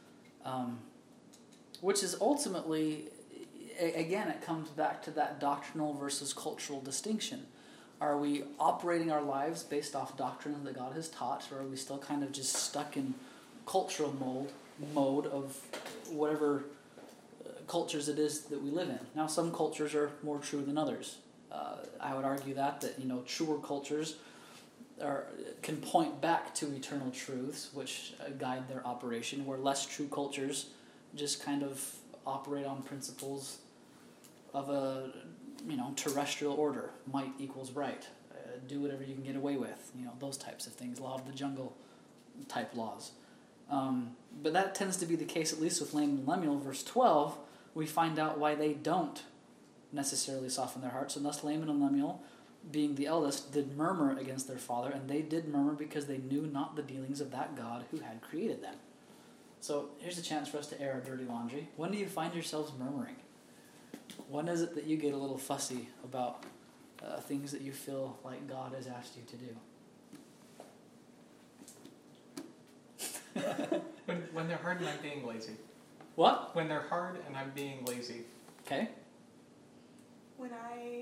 Which is ultimately, again, it comes back to that doctrinal versus cultural distinction. Are we operating our lives based off doctrine that God has taught, or are we still kind of just stuck in cultural mode of whatever cultures it is that we live in? Now, some cultures are more true than others. I would argue that truer cultures can point back to eternal truths which guide their operation, where less true cultures just kind of operate on principles of a terrestrial order. Might equals right. Do whatever you can get away with. Those types of things. Law of the jungle type laws. But that tends to be the case, at least with Laman and Lemuel. Verse 12, we find out why they don't necessarily soften their hearts. And thus Laman and Lemuel, being the eldest, did murmur against their father, and they did murmur because they knew not the dealings of that God who had created them. So here's a chance for us to air our dirty laundry. When do you find yourselves murmuring? When is it that you get a little fussy about things that you feel like God has asked you to do? When they're hard and I'm being lazy. What? When they're hard and I'm being lazy. Okay. When I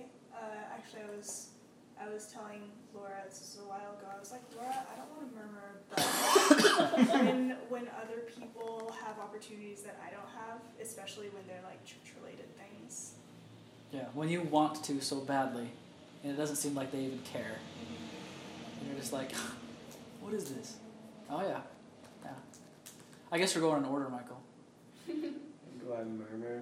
was telling Laura, this was a while ago, I was like, Laura, I don't want to murmur, but when other people have opportunities that I don't have, especially when they're like church-related things. Yeah, when you want to so badly, and it doesn't seem like they even care. And you're just like, what is this? Oh yeah. I guess we're going in order, Michael. Do I murmur?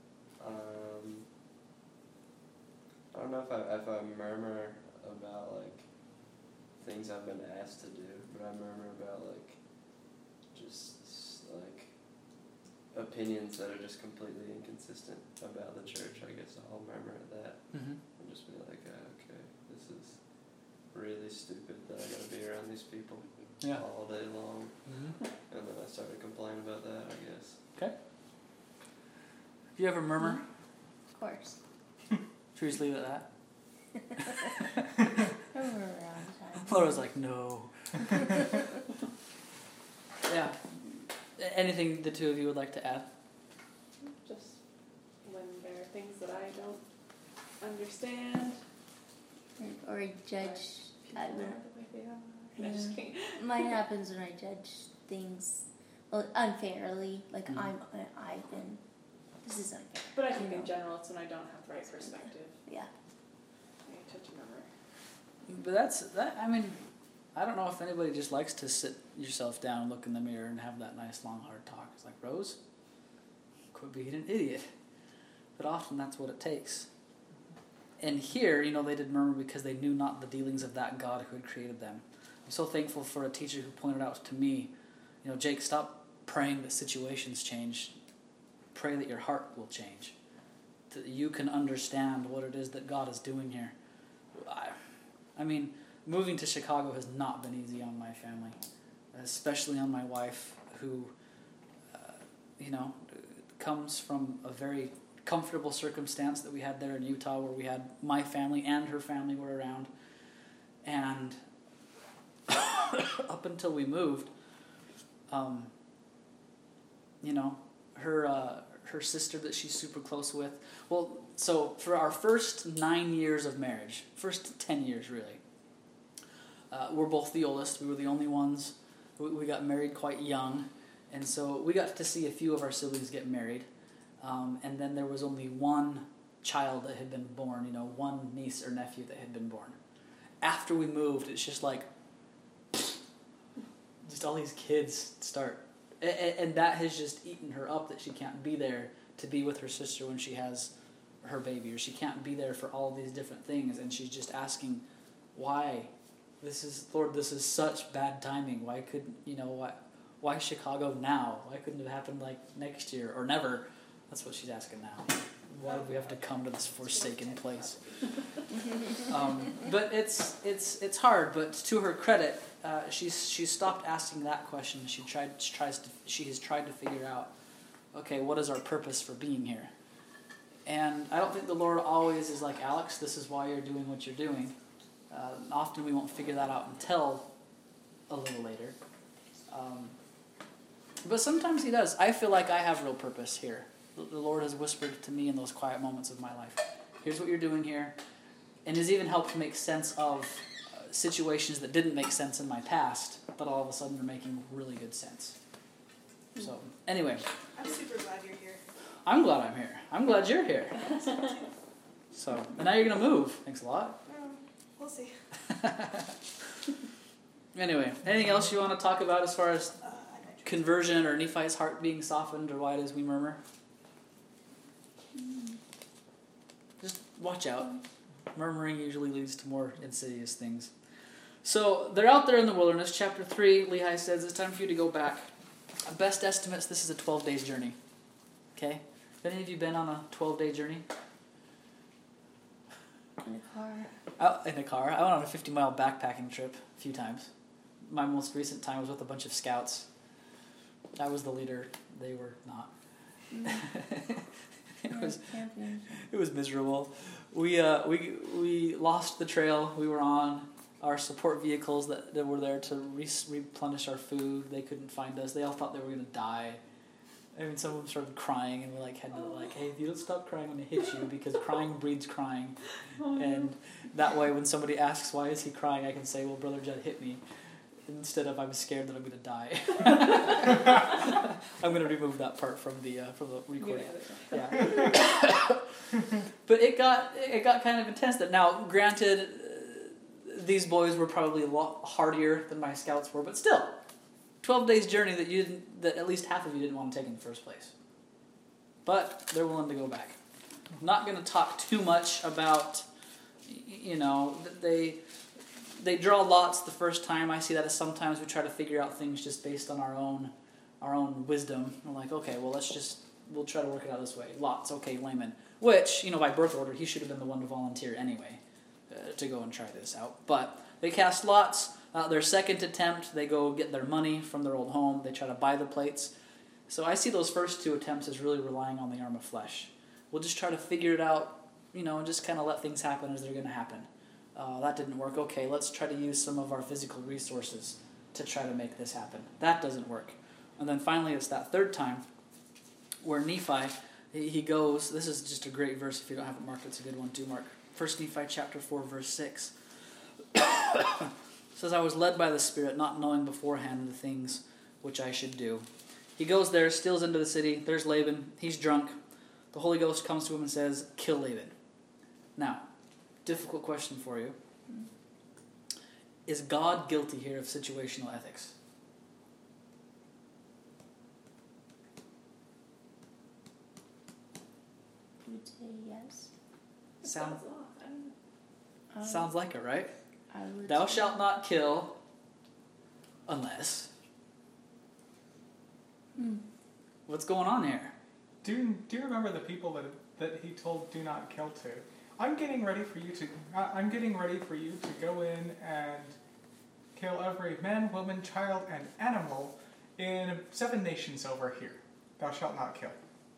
I don't know if I murmur about like things I've been asked to do, but I murmur about like just like opinions that are just completely inconsistent about the church. I guess I'll murmur at that and just be like, okay, this is really stupid that I gotta be around these people all day long. And then I started complaining about that, I guess. Okay. Do you ever murmur? Of course. Should we just leave it at I murmur all the time. Laura's like, no. Yeah. Anything the two of you would like to add? Just when there are things that I don't understand. Or judge. I don't know. The way they are. I'm just kidding. Mine happens when I judge things unfairly. Like this is unfair. But I think in general it's when I don't have the right perspective. Yeah. I tend to murmur. But I mean, I don't know if anybody just likes to sit yourself down, look in the mirror, and have that nice long hard talk. It's like, Rose, quit being an idiot. But often that's what it takes. And here, they did murmur because they knew not the dealings of that God who had created them. I'm so thankful for a teacher who pointed out to me, Jake, stop praying that situations change. Pray that your heart will change. That you can understand what it is that God is doing here. I mean, moving to Chicago has not been easy on my family, especially on my wife, who, comes from a very comfortable circumstance that we had there in Utah, where we had my family and her family were around, and up until we moved, her sister that she's super close with. Well, so for our first 9 years of marriage, first 10 years really, we're both the oldest. We were the only ones. We got married quite young, and so we got to see a few of our siblings get married. And then there was only one child that had been born, one niece or nephew that had been born. After we moved, it's just like, just all these kids start. And that has just eaten her up, that she can't be there to be with her sister when she has her baby, or she can't be there for all these different things. And she's just asking, why? Lord, this is such bad timing. Why couldn't, Why Chicago now? Why couldn't it have happened like next year or never? That's what she's asking now. Why do we have to come to this forsaken place? But it's hard. But to her credit, she's stopped asking that question. She has tried to figure out, okay, what is our purpose for being here? And I don't think the Lord always is like, Alex, this is why you're doing what you're doing. Often we won't figure that out until a little later. But sometimes He does. I feel like I have real purpose here. The Lord has whispered to me in those quiet moments of my life. Here's what you're doing here. And has even helped make sense of situations that didn't make sense in my past, but all of a sudden are making really good sense. So, anyway. I'm super glad you're here. I'm glad I'm here. I'm glad you're here. So, and now you're going to move. Thanks a lot. We'll see. Anyway, anything else you want to talk about as far as conversion or Nephi's heart being softened or why it is we murmur? Just watch out. Murmuring usually leads to more insidious things. So they're out there in the wilderness. Chapter 3, Lehi says, it's time for you to go back. Best estimates, this is a 12 days journey. Okay? Have any of you been on a 12-day journey? In a car. In a car. I went on a 50-mile backpacking trip a few times. My most recent time was with a bunch of scouts. I was the leader. They were not. It was miserable. We lost the trail we were on. Our support vehicles that were there to replenish our food, they couldn't find us. They all thought they were going to die. I mean, some of them started crying, and we had to hey, if you don't stop crying, I'm going to hit you, because crying breeds crying. And that way, when somebody asks, why is he crying, I can say, well, Brother Judd hit me, instead of I'm scared that I'm going to die. I'm going to remove that part from the recording. Yeah. But it got kind of intense. Now, granted, these boys were probably a lot hardier than my scouts were, but still, 12 days journey that at least half of you didn't want to take in the first place. But they're willing to go back. I'm not going to talk too much about, they draw lots the first time. I see that as sometimes we try to figure out things just based on our own wisdom. We're like, okay, well, we'll try to work it out this way. Lots, okay, layman. Which, by birth order, he should have been the one to volunteer anyway to go and try this out. But they cast lots. Their second attempt, they go get their money from their old home. They try to buy the plates. So I see those first two attempts as really relying on the arm of flesh. We'll just try to figure it out, and just kind of let things happen as they're going to happen. That didn't work. Okay, let's try to use some of our physical resources to try to make this happen. That doesn't work. And then finally, it's that third time where Nephi, he goes, this is just a great verse. If you don't have it marked, it's a good one too, Mark. 1 Nephi chapter 4, verse 6. Says, I was led by the Spirit, not knowing beforehand the things which I should do. He goes there, steals into the city. There's Laban. He's drunk. The Holy Ghost comes to him and says, kill Laban. Now, difficult question for you. Is God guilty here of situational ethics? I would say yes. Sounds like it, right? I would Thou say shalt not kill unless. What's going on here? Do you remember the people that he told do not kill to? I'm getting ready for you to go in and kill every man, woman, child, and animal in 7 nations over here. Thou shalt not kill.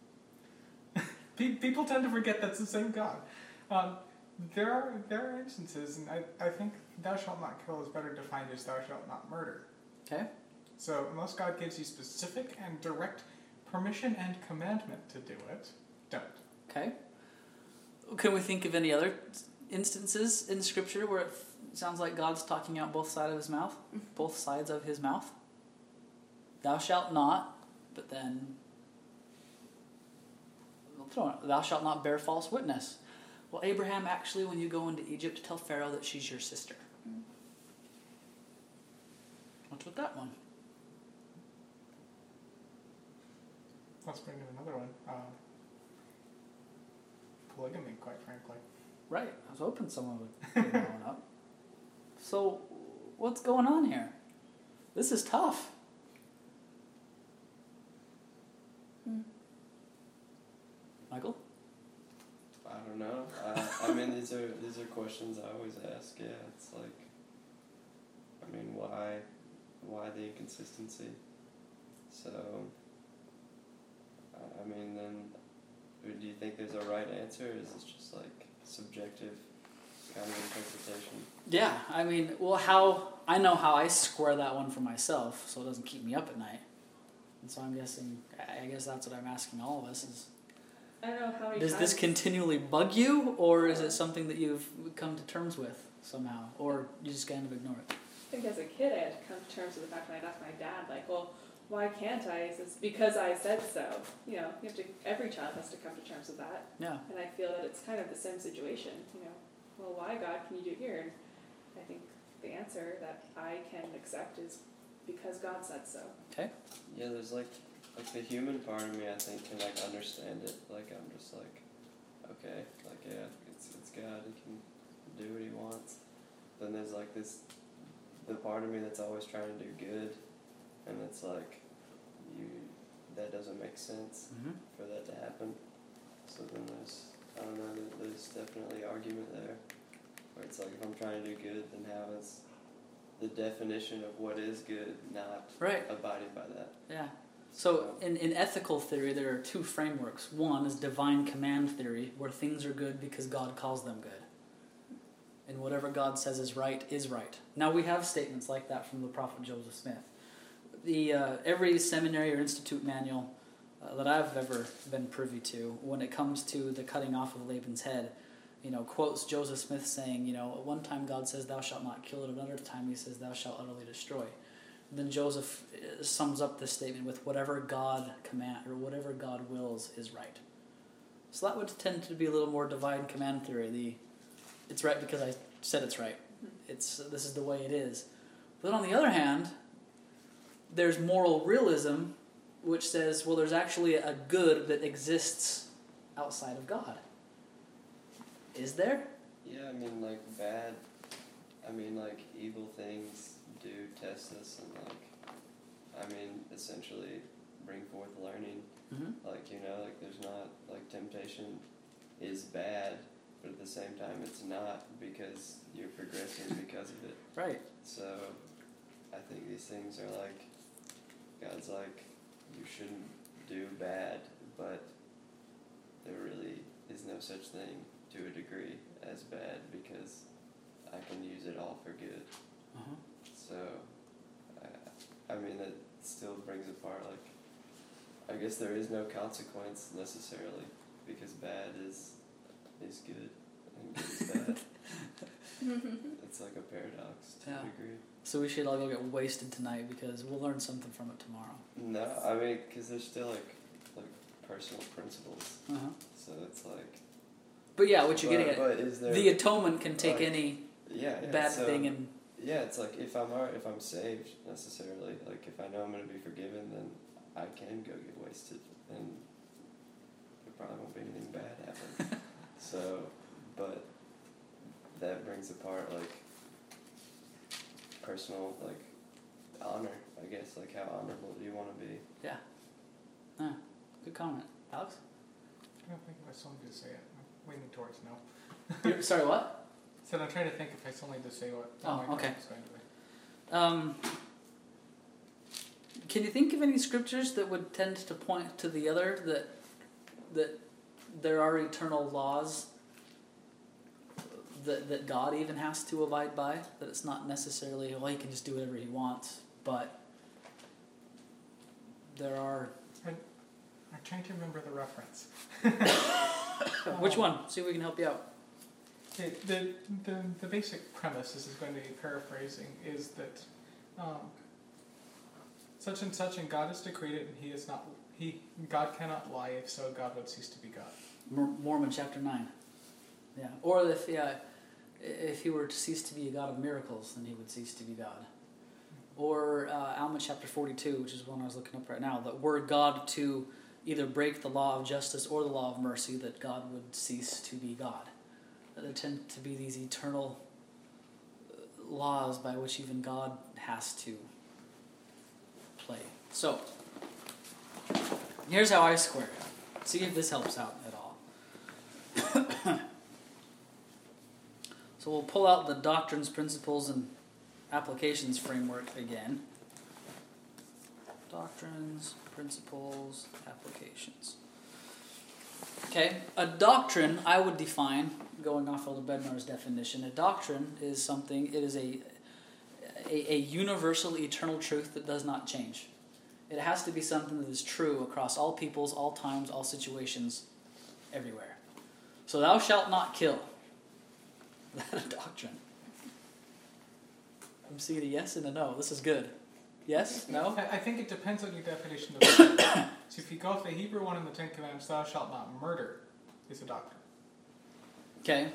People tend to forget that's the same God. There are instances, and I think thou shalt not kill is better defined as thou shalt not murder. Okay. So unless God gives you specific and direct permission and commandment to do it, don't. Okay. Can we think of any other instances in Scripture where it sounds like God's talking out both sides of his mouth? Both sides of his mouth? Thou shalt not, but then thou shalt not bear false witness. Well, Abraham, actually, when you go into Egypt, tell Pharaoh that she's your sister. What's with that one? Let's bring in another one. Polygamy, quite frankly. Right. I was hoping someone would bring that one up. So, what's going on here? This is tough. Michael? I don't know. I mean, these are questions I always ask. Yeah, it's like, I mean, why the inconsistency? So, I mean, then, do you think there's a right answer, or is this just like subjective kind of interpretation? Yeah, I mean, well, I know how I square that one for myself, so it doesn't keep me up at night. And so I'm guessing, I guess that's what I'm asking all of us is, I don't know how many does times. this continually bug you, or is it something that you've come to terms with somehow, or you just kind of ignore it? I think as a kid, I had to come to terms with the fact when I'd ask my dad, like, well, why can't I? He says, because I said so. You know, every child has to come to terms with that. Yeah. And I feel that it's kind of the same situation. You know, well, why, God, can you do it here? And I think the answer that I can accept is because God said so. Okay. Yeah, there's like the human part of me, I think, can like understand it. Like I'm just like, okay, like yeah, it's God. He can do what he wants. Then there's like the part of me that's always trying to do good, and it's like, that doesn't make sense for that to happen. So then I don't know, there's definitely argument there, where it's like if I'm trying to do good, then how is the definition of what is good not abiding by that? Yeah. So in ethical theory, there are two frameworks. One is divine command theory, where things are good because God calls them good. And whatever God says is right is right. Now we have statements like that from the prophet Joseph Smith. Every seminary or institute manual that I've ever been privy to, when it comes to the cutting off of Laban's head, quotes Joseph Smith saying, at one time God says, "Thou shalt not kill," at another time He says, "Thou shalt utterly destroy." And then Joseph sums up this statement with, "Whatever God command or whatever God wills is right." So that would tend to be a little more divine command theory. It's right because I said it's right. This is the way it is. But then on the other hand, there's moral realism, which says, well, there's actually a good that exists outside of God. Is there? Yeah, I mean, evil things do test us and, essentially bring forth learning. Mm-hmm. There's not, temptation is bad, but at the same time it's not, because you're progressing because of it. Right. So, I think these things are God's you shouldn't do bad, but there really is no such thing to a degree as bad, because I can use it all for good. Uh-huh. So, it still brings apart, I guess there is no consequence necessarily, because bad is good and good is bad. It's like a paradox to a degree. So we should all go get wasted tonight because we'll learn something from it tomorrow. No, because there's still personal principles. Uh-huh. So it's But yeah, what you're getting at, but is there, the atonement can take any bad so, thing and... Yeah, it's if I'm saved necessarily, if I know I'm going to be forgiven, then I can go get wasted, and there probably won't be anything bad happen. So, but that brings apart personal honor, I guess. How honorable do you want to be? Yeah. Good comment. Alex? I don't think if I still need to say it. I'm leaning towards no. Sorry, what? So I'm trying to think if I still need to say what. Okay. Is going to be. Can you think of any scriptures that would tend to point to the other, that there are eternal laws that God even has to abide by? That it's not necessarily, He can just do whatever He wants, but there are... I'm trying to remember the reference. Which one? See if we can help you out. The basic premise, this is going to be paraphrasing, is that such and such, and God has decreed it, and God cannot lie, if so God would cease to be God. Mormon chapter 9. Yeah. Or if He were to cease to be a God of miracles, then He would cease to be God. Or Alma chapter 42, which is one I was looking up right now, that were God to either break the law of justice or the law of mercy, that God would cease to be God. That there tend to be these eternal laws by which even God has to play. So, here's how I square it. See if this helps out at all. So we'll pull out the doctrines, principles, and applications framework again. Doctrines, principles, applications. Okay, a doctrine I would define, going off Elder Bednar's definition, a doctrine is something, it is a universal eternal truth that does not change. It has to be something that is true across all peoples, all times, all situations, everywhere. So thou shalt not kill. That's a doctrine. I'm seeing a yes and a no. This is good. Yes? No? I think it depends on your definition of murder. So if you go with the Hebrew one in the Ten Commandments, thou shalt not murder, is a doctrine. Okay.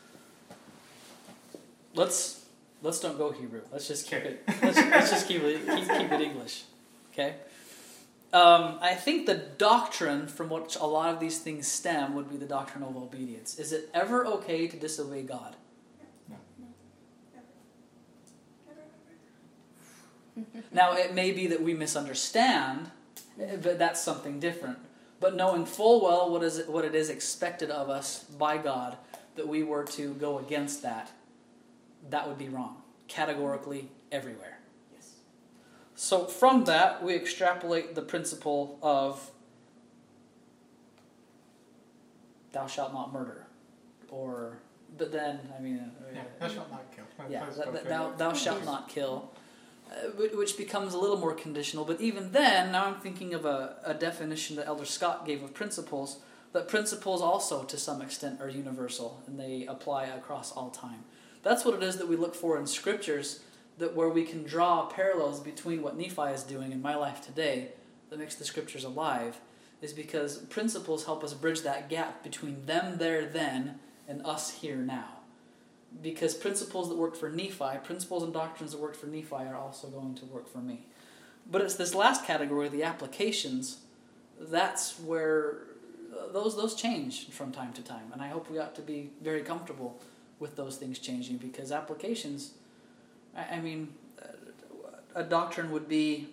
Let's don't go Hebrew. Let's just keep it. Let's just keep it English. Okay. I think the doctrine from which a lot of these things stem would be the doctrine of obedience. Is it ever okay to disobey God? No. Now, it may be that we misunderstand, but that's something different. But knowing full well what it is expected of us by God, that we were to go against that would be wrong. Categorically, everywhere. Yes. So from that, we extrapolate the principle of thou shalt not murder. But then, Thou shalt not kill. yeah, thou shalt not kill. Which becomes a little more conditional, but even then, now I'm thinking of a definition that Elder Scott gave of principles, that principles also, to some extent, are universal, and they apply across all time. That's what it is that we look for in Scriptures, that where we can draw parallels between what Nephi is doing in my life today, that makes the Scriptures alive, is because principles help us bridge that gap between them there then, and us here now. Because principles that worked for Nephi, principles and doctrines that worked for Nephi are also going to work for me. But it's this last category, the applications, that's where those change from time to time. And I hope we ought to be very comfortable with those things changing, because applications, a doctrine would be...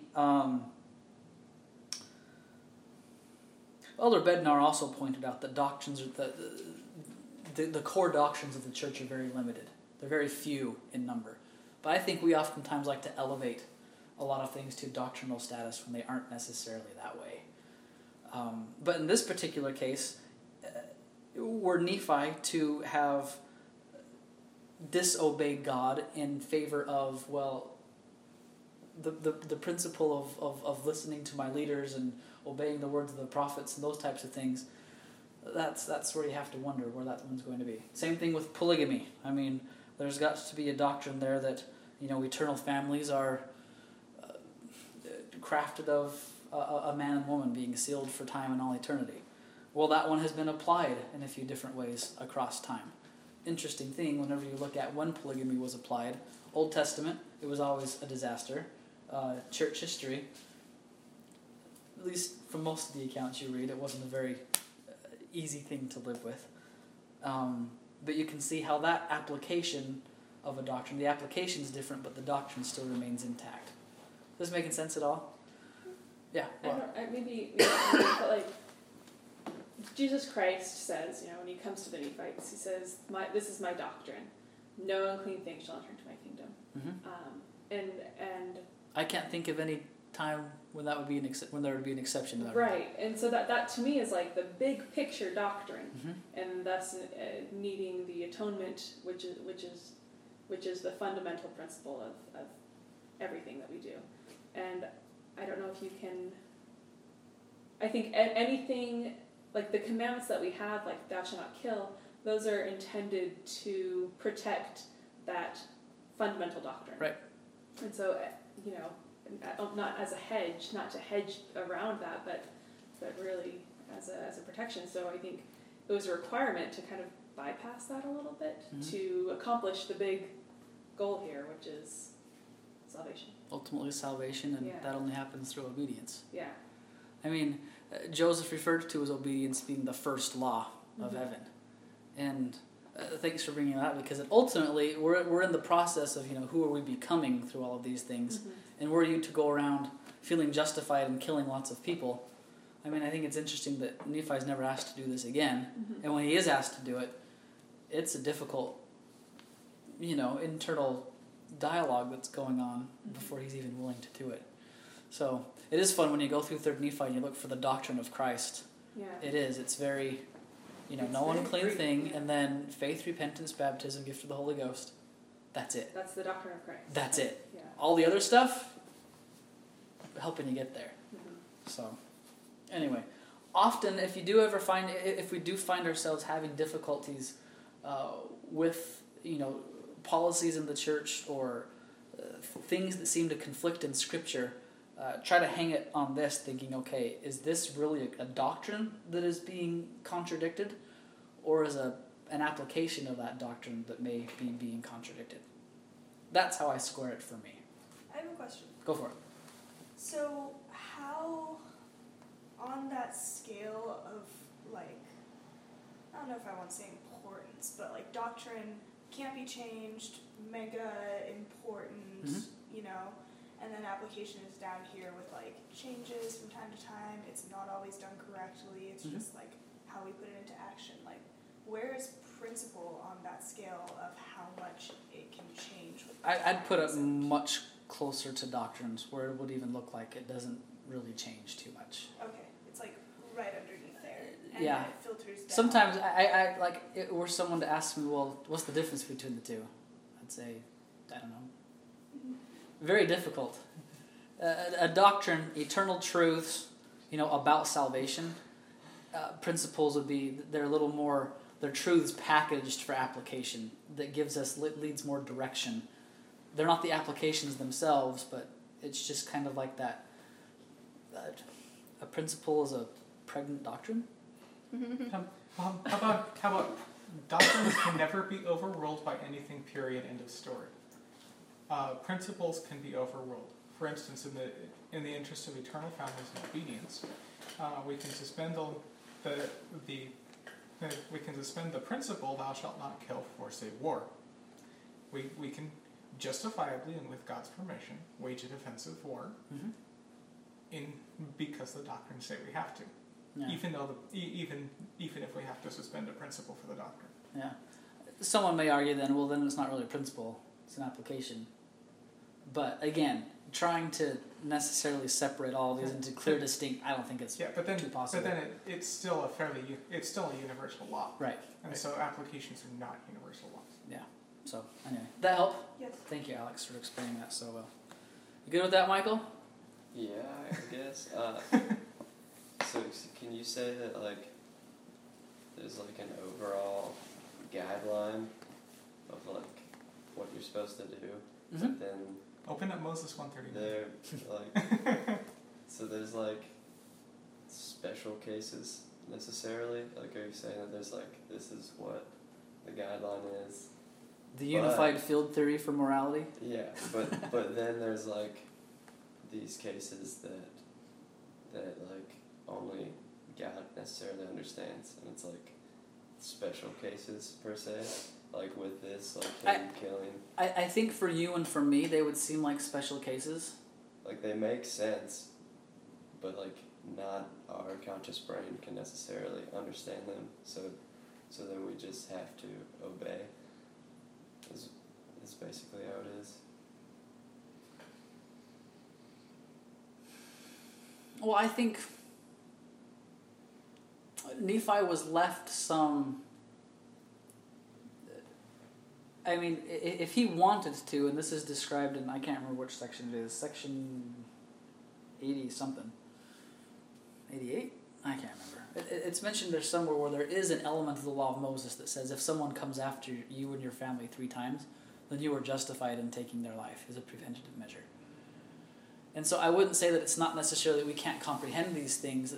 Elder Bednar also pointed out that doctrines are the core doctrines of the church are very limited. They're very few in number. But I think we oftentimes like to elevate a lot of things to doctrinal status when they aren't necessarily that way. But in this particular case, were Nephi to have disobeyed God in favor of, the principle of listening to my leaders and obeying the words of the prophets and those types of things, that's where you have to wonder where that one's going to be. Same thing with polygamy. There's got to be a doctrine there that, eternal families are crafted of a man and woman being sealed for time and all eternity. Well, that one has been applied in a few different ways across time. Interesting thing, whenever you look at when polygamy was applied, Old Testament, it was always a disaster. Church history, at least from most of the accounts you read, it wasn't a very easy thing to live with. But you can see how that application of a doctrine, the application is different, but the doctrine still remains intact. Is this making sense at all? Yeah. But Jesus Christ says, when he comes to the Nephites, he says, "This is my doctrine: no unclean thing shall enter into my kingdom." Mm-hmm. And I can't think of any time when that would be when there would be an exception to that. Right, and so that to me is like the big picture doctrine, mm-hmm. and thus needing the atonement, which is the fundamental principle of everything that we do. And I don't know if you can. I think anything like the commandments that we have, like "Thou shalt not kill," those are intended to protect that fundamental doctrine. Right. And so, not as a hedge, not to hedge around that, but really as a protection. So I think it was a requirement to kind of bypass that a little bit, mm-hmm. to accomplish the big goal here, which is salvation. Ultimately salvation, and that only happens through obedience. Yeah. Joseph referred to his obedience being the first law of mm-hmm. heaven. And thanks for bringing that up, because ultimately we're in the process of, who are we becoming through all of these things. Mm-hmm. And were you to go around feeling justified in killing lots of people, I think it's interesting that Nephi's never asked to do this again. Mm-hmm. And when he is asked to do it, it's a difficult internal dialogue that's going on before he's even willing to do it. So it is fun when you go through 3rd Nephi and you look for the doctrine of Christ. Yeah. It is. It's very, It's no very unclean brief, thing, yeah. and then faith, repentance, baptism, gift of the Holy Ghost. That's it. That's the doctrine of Christ. That's it. Yeah. All the other stuff, helping you get there. Mhm. So, anyway, often if we do find ourselves having difficulties with policies in the church or things that seem to conflict in Scripture, try to hang it on this, thinking, okay, is this really a doctrine that is being contradicted, or is an application of that doctrine that may be being contradicted? That's how I square it for me. I have a question. Go for it. So, how, on that scale of, like, I don't know if I want to say importance, but, like, doctrine can't be changed, mega important, Mhm. and then application is down here with, like, changes from time to time. It's not always done correctly. It's Mhm. just, like, how we put it into action. Like, where is principle on that scale of how much it can change with the I'd put it times and- much closer to doctrines, where it would even look like it doesn't really change too much. Okay, it's like right underneath there, and Yeah. then it filters down. Sometimes I like were someone to ask me, well, what's the difference between the two? I'd say, I don't know. Very difficult. A doctrine, eternal truths, about salvation, principles would be they're a little more. They're truths packaged for application that leads more direction. They're not the applications themselves, but it's just kind of like that. A principle is a pregnant doctrine. How about doctrines can never be overruled by anything, period, end of story. Principles can be overruled. For instance, in the interest of eternal families and obedience, we can suspend the principle, thou shalt not kill for save war. We can justifiably and with God's permission wage a defensive war because the doctrines say we have to. Yeah. Even if we have to suspend a principle for the doctrine. Yeah. Someone may argue then it's not really a principle, it's an application. But again, trying to necessarily separate all these into clear, distinct, I don't think it's too possible. But then it's still a universal law. Right. And so applications are not universal laws. Yeah. So anyway, that help? Yes. Thank you, Alex, for explaining that so well. You good with that, Michael? Yeah, I guess. So can you say that, like, there's, like, an overall guideline of, like, what you're supposed to do, but then Open up Moses 139. there, like, so there's, like, special cases necessarily? Like, are you saying that there's, like, this is what the guideline is? The unified field theory for morality? Yeah, but then there's, like, these cases that like only God necessarily understands, and it's like special cases per se, like with this, like him killing. I think for you and for me, they would seem like special cases. Like they make sense, but like not our conscious brain can necessarily understand them. So then we just have to obey. Is basically how it is. Well, I think Nephi was left some. I mean, if he wanted to, and this is described in, I can't remember which section it is, section 80 something. 88? I can't remember. It's mentioned there somewhere where there is an element of the law of Moses that says if someone comes after you and your family 3 times, then you are justified in taking their life as a preventative measure. And so I wouldn't say that it's not necessarily that we can't comprehend these things,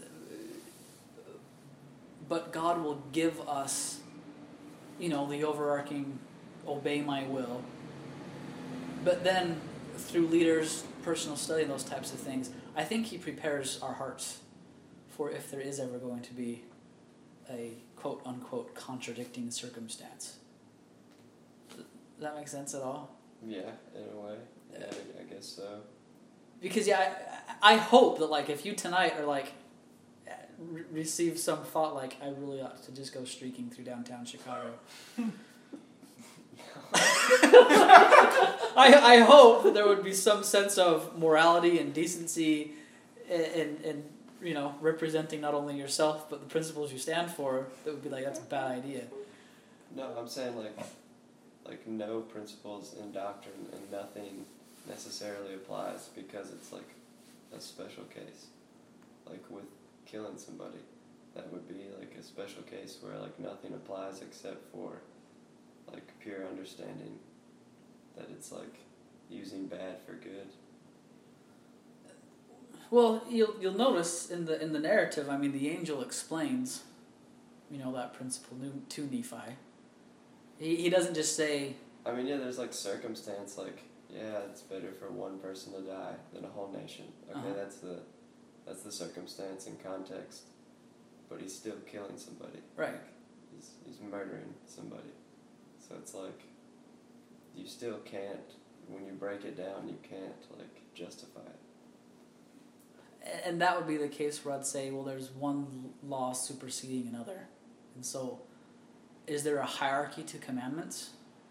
but God will give us, the overarching obey my will. But then through leaders, personal study, and those types of things, I think he prepares our hearts for if there is ever going to be a quote-unquote contradicting circumstance. Does that make sense at all? Yeah, in a way. Yeah, I guess so. Because I hope that like if you tonight are like receive some thought like I really ought to just go streaking through downtown Chicago. I hope that there would be some sense of morality and decency and representing not only yourself but the principles you stand for. That would be like, that's a bad idea. No, I'm saying like no principles in doctrine and nothing necessarily applies because it's like a special case. Like with killing somebody, that would be like a special case where like nothing applies except for like pure understanding that it's like using bad for good. Well, you'll notice in the narrative, I mean, the angel explains, that principle to Nephi. He doesn't just say. I mean, yeah, there's like circumstance, like it's better for one person to die than a whole nation. Okay, that's the circumstance and context, but he's still killing somebody. Right. He's murdering somebody. So it's like you still can't. When you break it down, you can't like justify it. And that would be the case where I'd say, well, there's one law superseding another. And so, is there a hierarchy to commandments?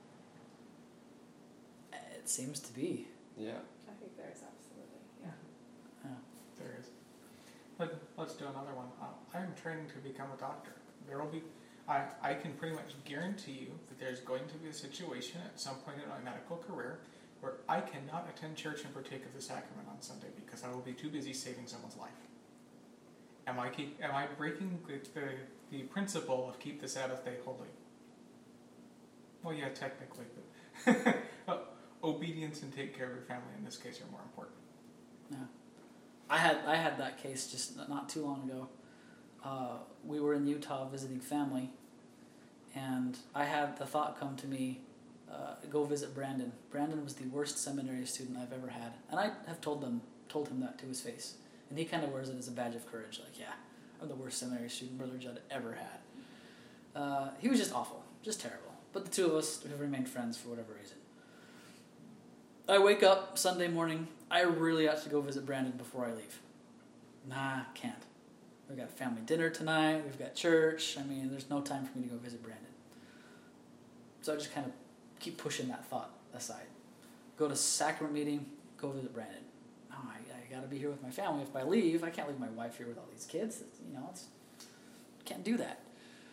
It seems to be. Yeah. I think there is absolutely, yeah. There is. Let's do another one. I'm training to become a doctor. There will be. I can pretty much guarantee you that there's going to be a situation at some point in my medical career where I cannot attend church and partake of the sacrament on Sunday because I will be too busy saving someone's life. Am I breaking the principle of keep the Sabbath day holy? Well, yeah, technically, but obedience and take care of your family in this case are more important. Yeah, I had that case just not too long ago. We were in Utah visiting family, and I had the thought come to me. Go visit Brandon. Brandon was the worst seminary student I've ever had. And I have told him that to his face. And he kind of wears it as a badge of courage. Like, yeah, I'm the worst seminary student Brother Judd ever had. He was just awful. Just terrible. But the two of us have remained friends for whatever reason. I wake up Sunday morning. I really ought to go visit Brandon before I leave. Nah, can't. We've got family dinner tonight. We've got church. I mean, there's no time for me to go visit Brandon. So I just kind of keep pushing that thought aside. Go to sacrament meeting, go visit Brandon. No, I got to be here with my family. If I leave, I can't leave my wife here with all these kids. Can't do that.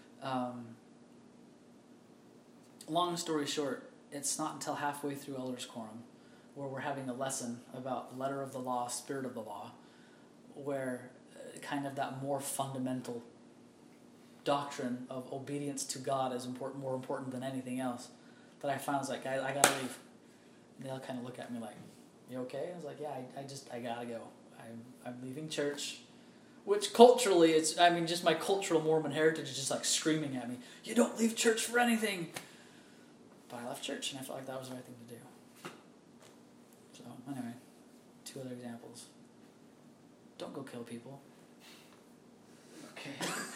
Long story short, it's not until halfway through Elders Quorum where we're having a lesson about letter of the law, spirit of the law, where kind of that more fundamental doctrine of obedience to God is more important than anything else. That I found, I was like, I gotta leave. And they'll kind of look at me like, you okay? I was like, yeah, I gotta go. I'm leaving church. Which culturally, just my cultural Mormon heritage is just like screaming at me, you don't leave church for anything. But I left church and I felt like that was the right thing to do. So, anyway, 2 other examples. Don't go kill people. Okay.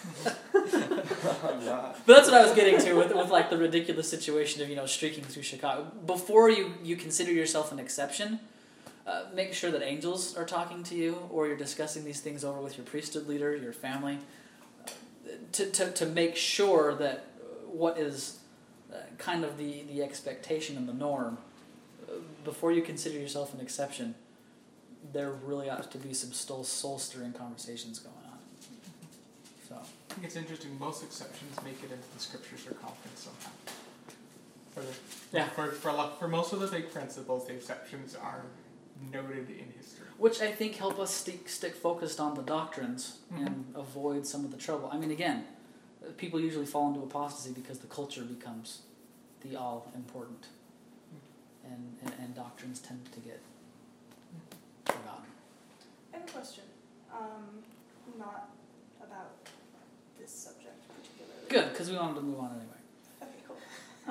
But that's what I was getting to with like the ridiculous situation of streaking through Chicago. Before you consider yourself an exception, make sure that angels are talking to you, or you're discussing these things over with your priesthood leader, your family, to make sure that what is kind of the expectation and the norm. Before you consider yourself an exception, there really ought to be some soul-stirring conversations going on. So I think it's interesting. Most exceptions make it into the scriptures or conference somehow. For most of the big principles, the exceptions are noted in history, which I think help us stick focused on the doctrines and avoid some of the trouble. I mean, again, people usually fall into apostasy because the culture becomes the all important, and doctrines tend to get forgotten. I have a question. Not about this subject particularly. Good, because we wanted to move on anyway. Okay, cool.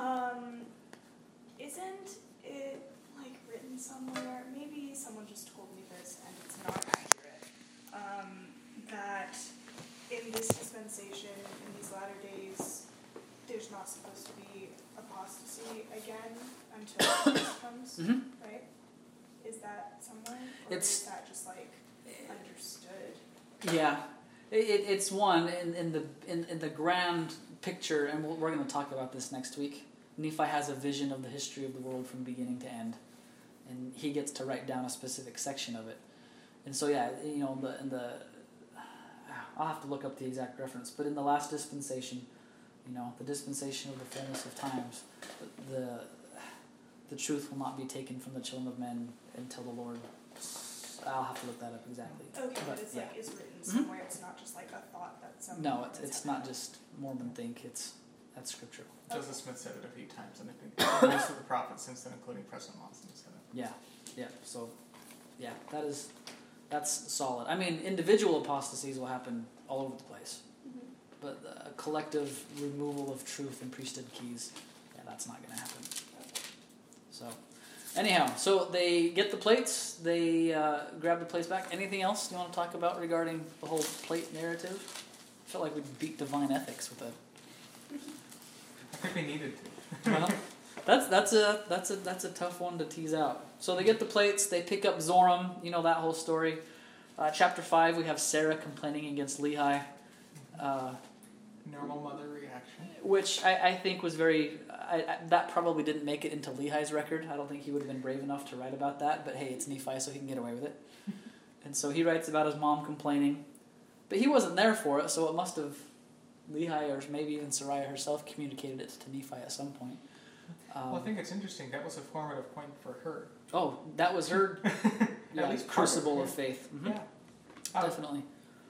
Isn't it like written somewhere? Maybe someone just told me this and it's not accurate. That in this dispensation, in these latter days, there's not supposed to be apostasy again until Christ comes, right? Is that somewhere? Or is that just like understood? Yeah, it's one in the grand picture, and we're going to talk about this next Nephi has a vision of the history of the world from beginning to end, and he gets to write down a specific section of it. And so, yeah, I'll have to look up the exact reference, but in the last dispensation, the dispensation of the fullness of times, the truth will not be taken from the children of men until the Lord. I'll have to look that up exactly. Okay, but it's like it's written somewhere. It's not just like a thought that someone. No, it's not just Mormon think. That's scriptural. Joseph Smith said it a few times, and I think most of the prophets since then, including President Monson, said it. Yeah. So, yeah, that's solid. I mean, individual apostasies will happen all over the place, but a collective removal of truth and priesthood keys, that's not going to happen. So, anyhow, so they get the plates, they grab the plates back. Anything else you want to talk about regarding the whole plate narrative? I felt like we beat divine ethics with it. I think we needed to. Well, that's a tough one to tease out. So they get the plates, they pick up Zoram, that whole story. Chapter 5, we have Sarah complaining against Lehi. Normal mother reaction. Which I think was very... that probably didn't make it into Lehi's record. I don't think he would have been brave enough to write about that. But hey, it's Nephi, so he can get away with it. And so he writes about his mom complaining. But he wasn't there for it, so it must have... Lehi, or maybe even Sariah herself, communicated it to Nephi at some point. Well, I think it's interesting. That was a formative point for her. Oh, that was her At least crucible of faith. Mm-hmm. Yeah. Definitely.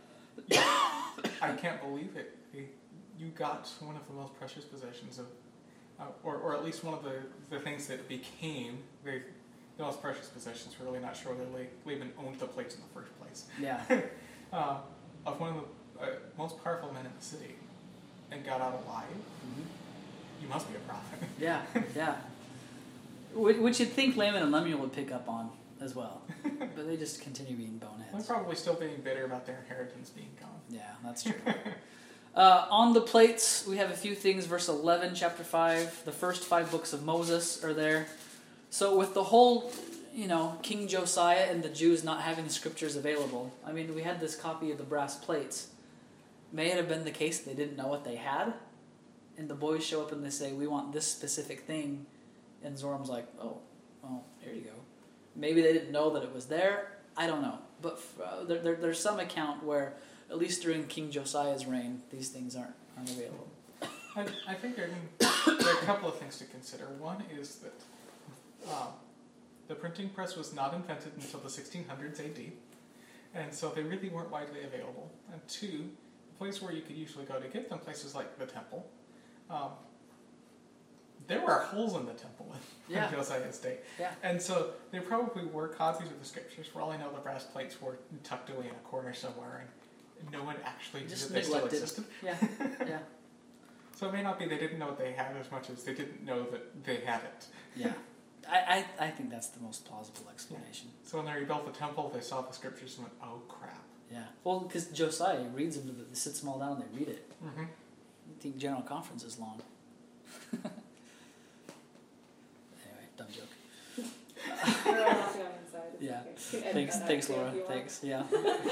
I can't believe it. You got one of the most precious possessions of, or at least one of the things that became the most precious possessions. We're really not sure that Laban owned the plates in the first place. Yeah. Of one of the most powerful men in the city, and got out alive. Mm-hmm. You must be a prophet. Yeah. Which you'd think Laman and Lemuel would pick up on as well. But they just continue being boneheads. They're probably still being bitter about their inheritance being gone. Yeah, that's true. On the plates, we have a few things. Verse 11, chapter 5. The first 5 books of Moses are there. So with the whole, King Josiah and the Jews not having scriptures available, I mean, we had this copy of the brass plates. May it have been the case they didn't know what they had? And the boys show up and they say, we want this specific thing. And Zoram's like, oh, well, here you go. Maybe they didn't know that it was there. I don't know. But there's some account where, at least during King Josiah's reign, these things aren't available. I think there are a couple of things to consider. One is that the printing press was not invented until the 1600s AD, and so they really weren't widely available. And two, the place where you could usually go to get them, places like the temple, there were holes in the temple in Josiah's day. Yeah. And so there probably were copies of the scriptures. For all I know, the brass plates were tucked away in a corner somewhere, and no one actually knew that they still existed. Yeah. So it may not be they didn't know what they had as much as they didn't know that they had it. Yeah. I think that's the most plausible explanation. Yeah. So when they rebuilt the temple, they saw the scriptures and went, oh, crap. Yeah. Well, because Josiah reads them, they sit them all down and they read it. Mm-hmm. I think General Conference is long. Anyway, dumb joke. We're all laughing on the inside. Yeah. Okay. Thanks, Laura. Thanks. Yeah.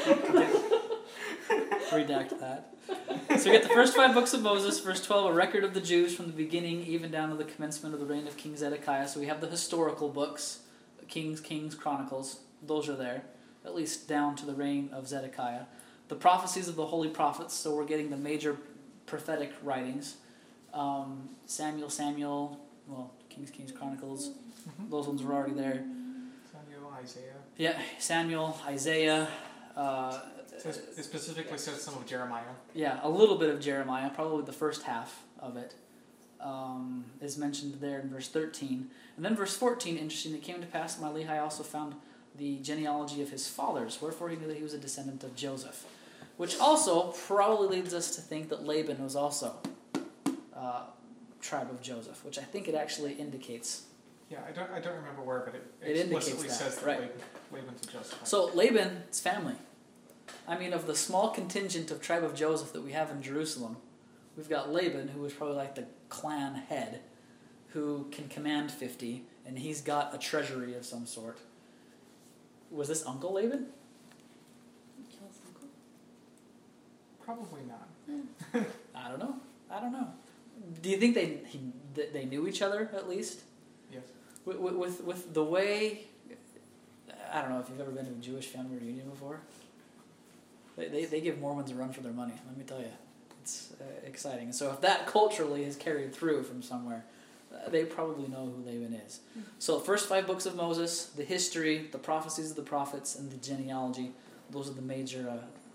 Redact that. So we get the first 5 books of Moses, verse 12, a record of the Jews from the beginning even down to the commencement of the reign of King Zedekiah. So we have the historical books, Kings, Chronicles. Those are there, at least down to the reign of Zedekiah. The prophecies of the holy prophets, so we're getting the major prophetic writings. Samuel, well, Kings, Chronicles, those ones were already there. Samuel, Isaiah. Yeah, Samuel, Isaiah. It specifically says some of Jeremiah. Yeah, a little bit of Jeremiah, probably the first half of it, is mentioned there in verse 13. And then verse 14, interesting, it came to pass that Lehi also found the genealogy of his fathers, wherefore he knew that he was a descendant of Joseph. Which also probably leads us to think that Laban was also tribe of Joseph, which I think it actually indicates. Yeah, I don't remember where, but it indicates explicitly that, says that right. Laban's a Joseph. So Laban's family. I mean, of the small contingent of tribe of Joseph that we have in Jerusalem, we've got Laban, who was probably like the clan head, who can command 50, and he's got a treasury of some sort. Was this Uncle Laban? Probably not. I don't know. Do you think they knew each other at least. Yes. With the way, I don't know if you've ever been to a Jewish family reunion before. They give Mormons a run for their money. Let me tell you, it's exciting. So if that culturally is carried through from somewhere, they probably know who Laban is. So the first 5 books of Moses, the history, the prophecies of the prophets, and the genealogy, those are the major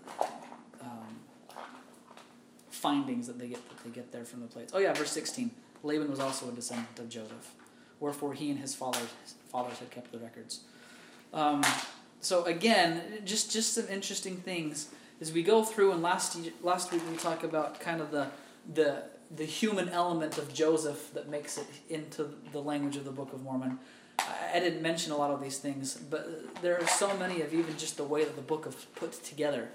findings that they get there from the plates. Oh yeah, verse 16. Laban was also a descendant of Joseph, wherefore he and his fathers had kept the records. So again, just some interesting things as we go through. And last week we talked about kind of the human element of Joseph that makes it into the language of the Book of Mormon. I didn't mention a lot of these things, but there are so many of even just the way that the book is put together.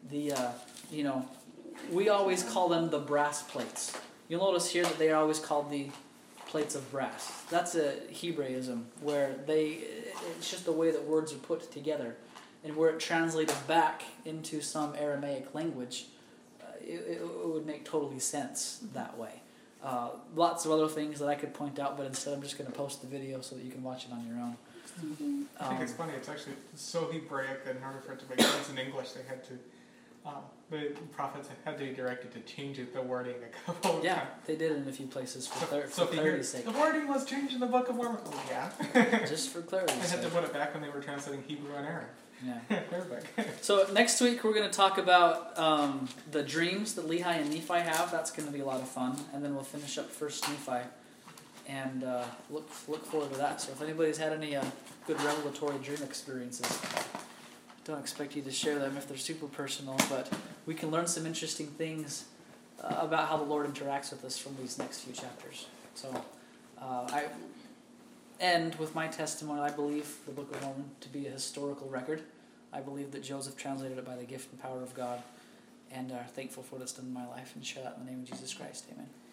We always call them the brass plates. You'll notice here that they are always called the plates of brass. That's a Hebraism where it's just the way that words are put together, and where it translated back into some Aramaic language, it would make totally sense that way. Lots of other things that I could point out, but instead I'm just going to post the video so that you can watch it on your own. I think it's funny. It's actually so Hebraic that in order for it to make sense in English, they had to. The prophets had to be directed to change the wording a couple of times. Yeah, they did it in a few places for So clarity's sake. the wording was changed in the Book of Mormon. Oh, yeah. Just for clarity's They sake. had to put it back when they were translating Hebrew and Arabic. Yeah. They're back. So next week we're going to talk about the dreams that Lehi and Nephi have. That's going to be a lot of fun. And then we'll finish up First Nephi and look forward to that. So if anybody's had any good revelatory dream experiences, don't expect you to share them if they're super personal, but we can learn some interesting things about how the Lord interacts with us from these next few chapters. So I end with my testimony. I believe the Book of Mormon to be a historical record. I believe that Joseph translated it by the gift and power of God, and are thankful for what it's done in my life, and share that in the name of Jesus Christ.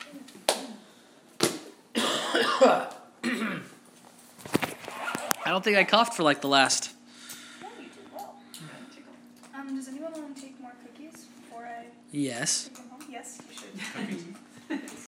Amen. I don't think I coughed for like the last... You did well. Does anyone want to take more cookies before I Yes. take them home? Yes, you should.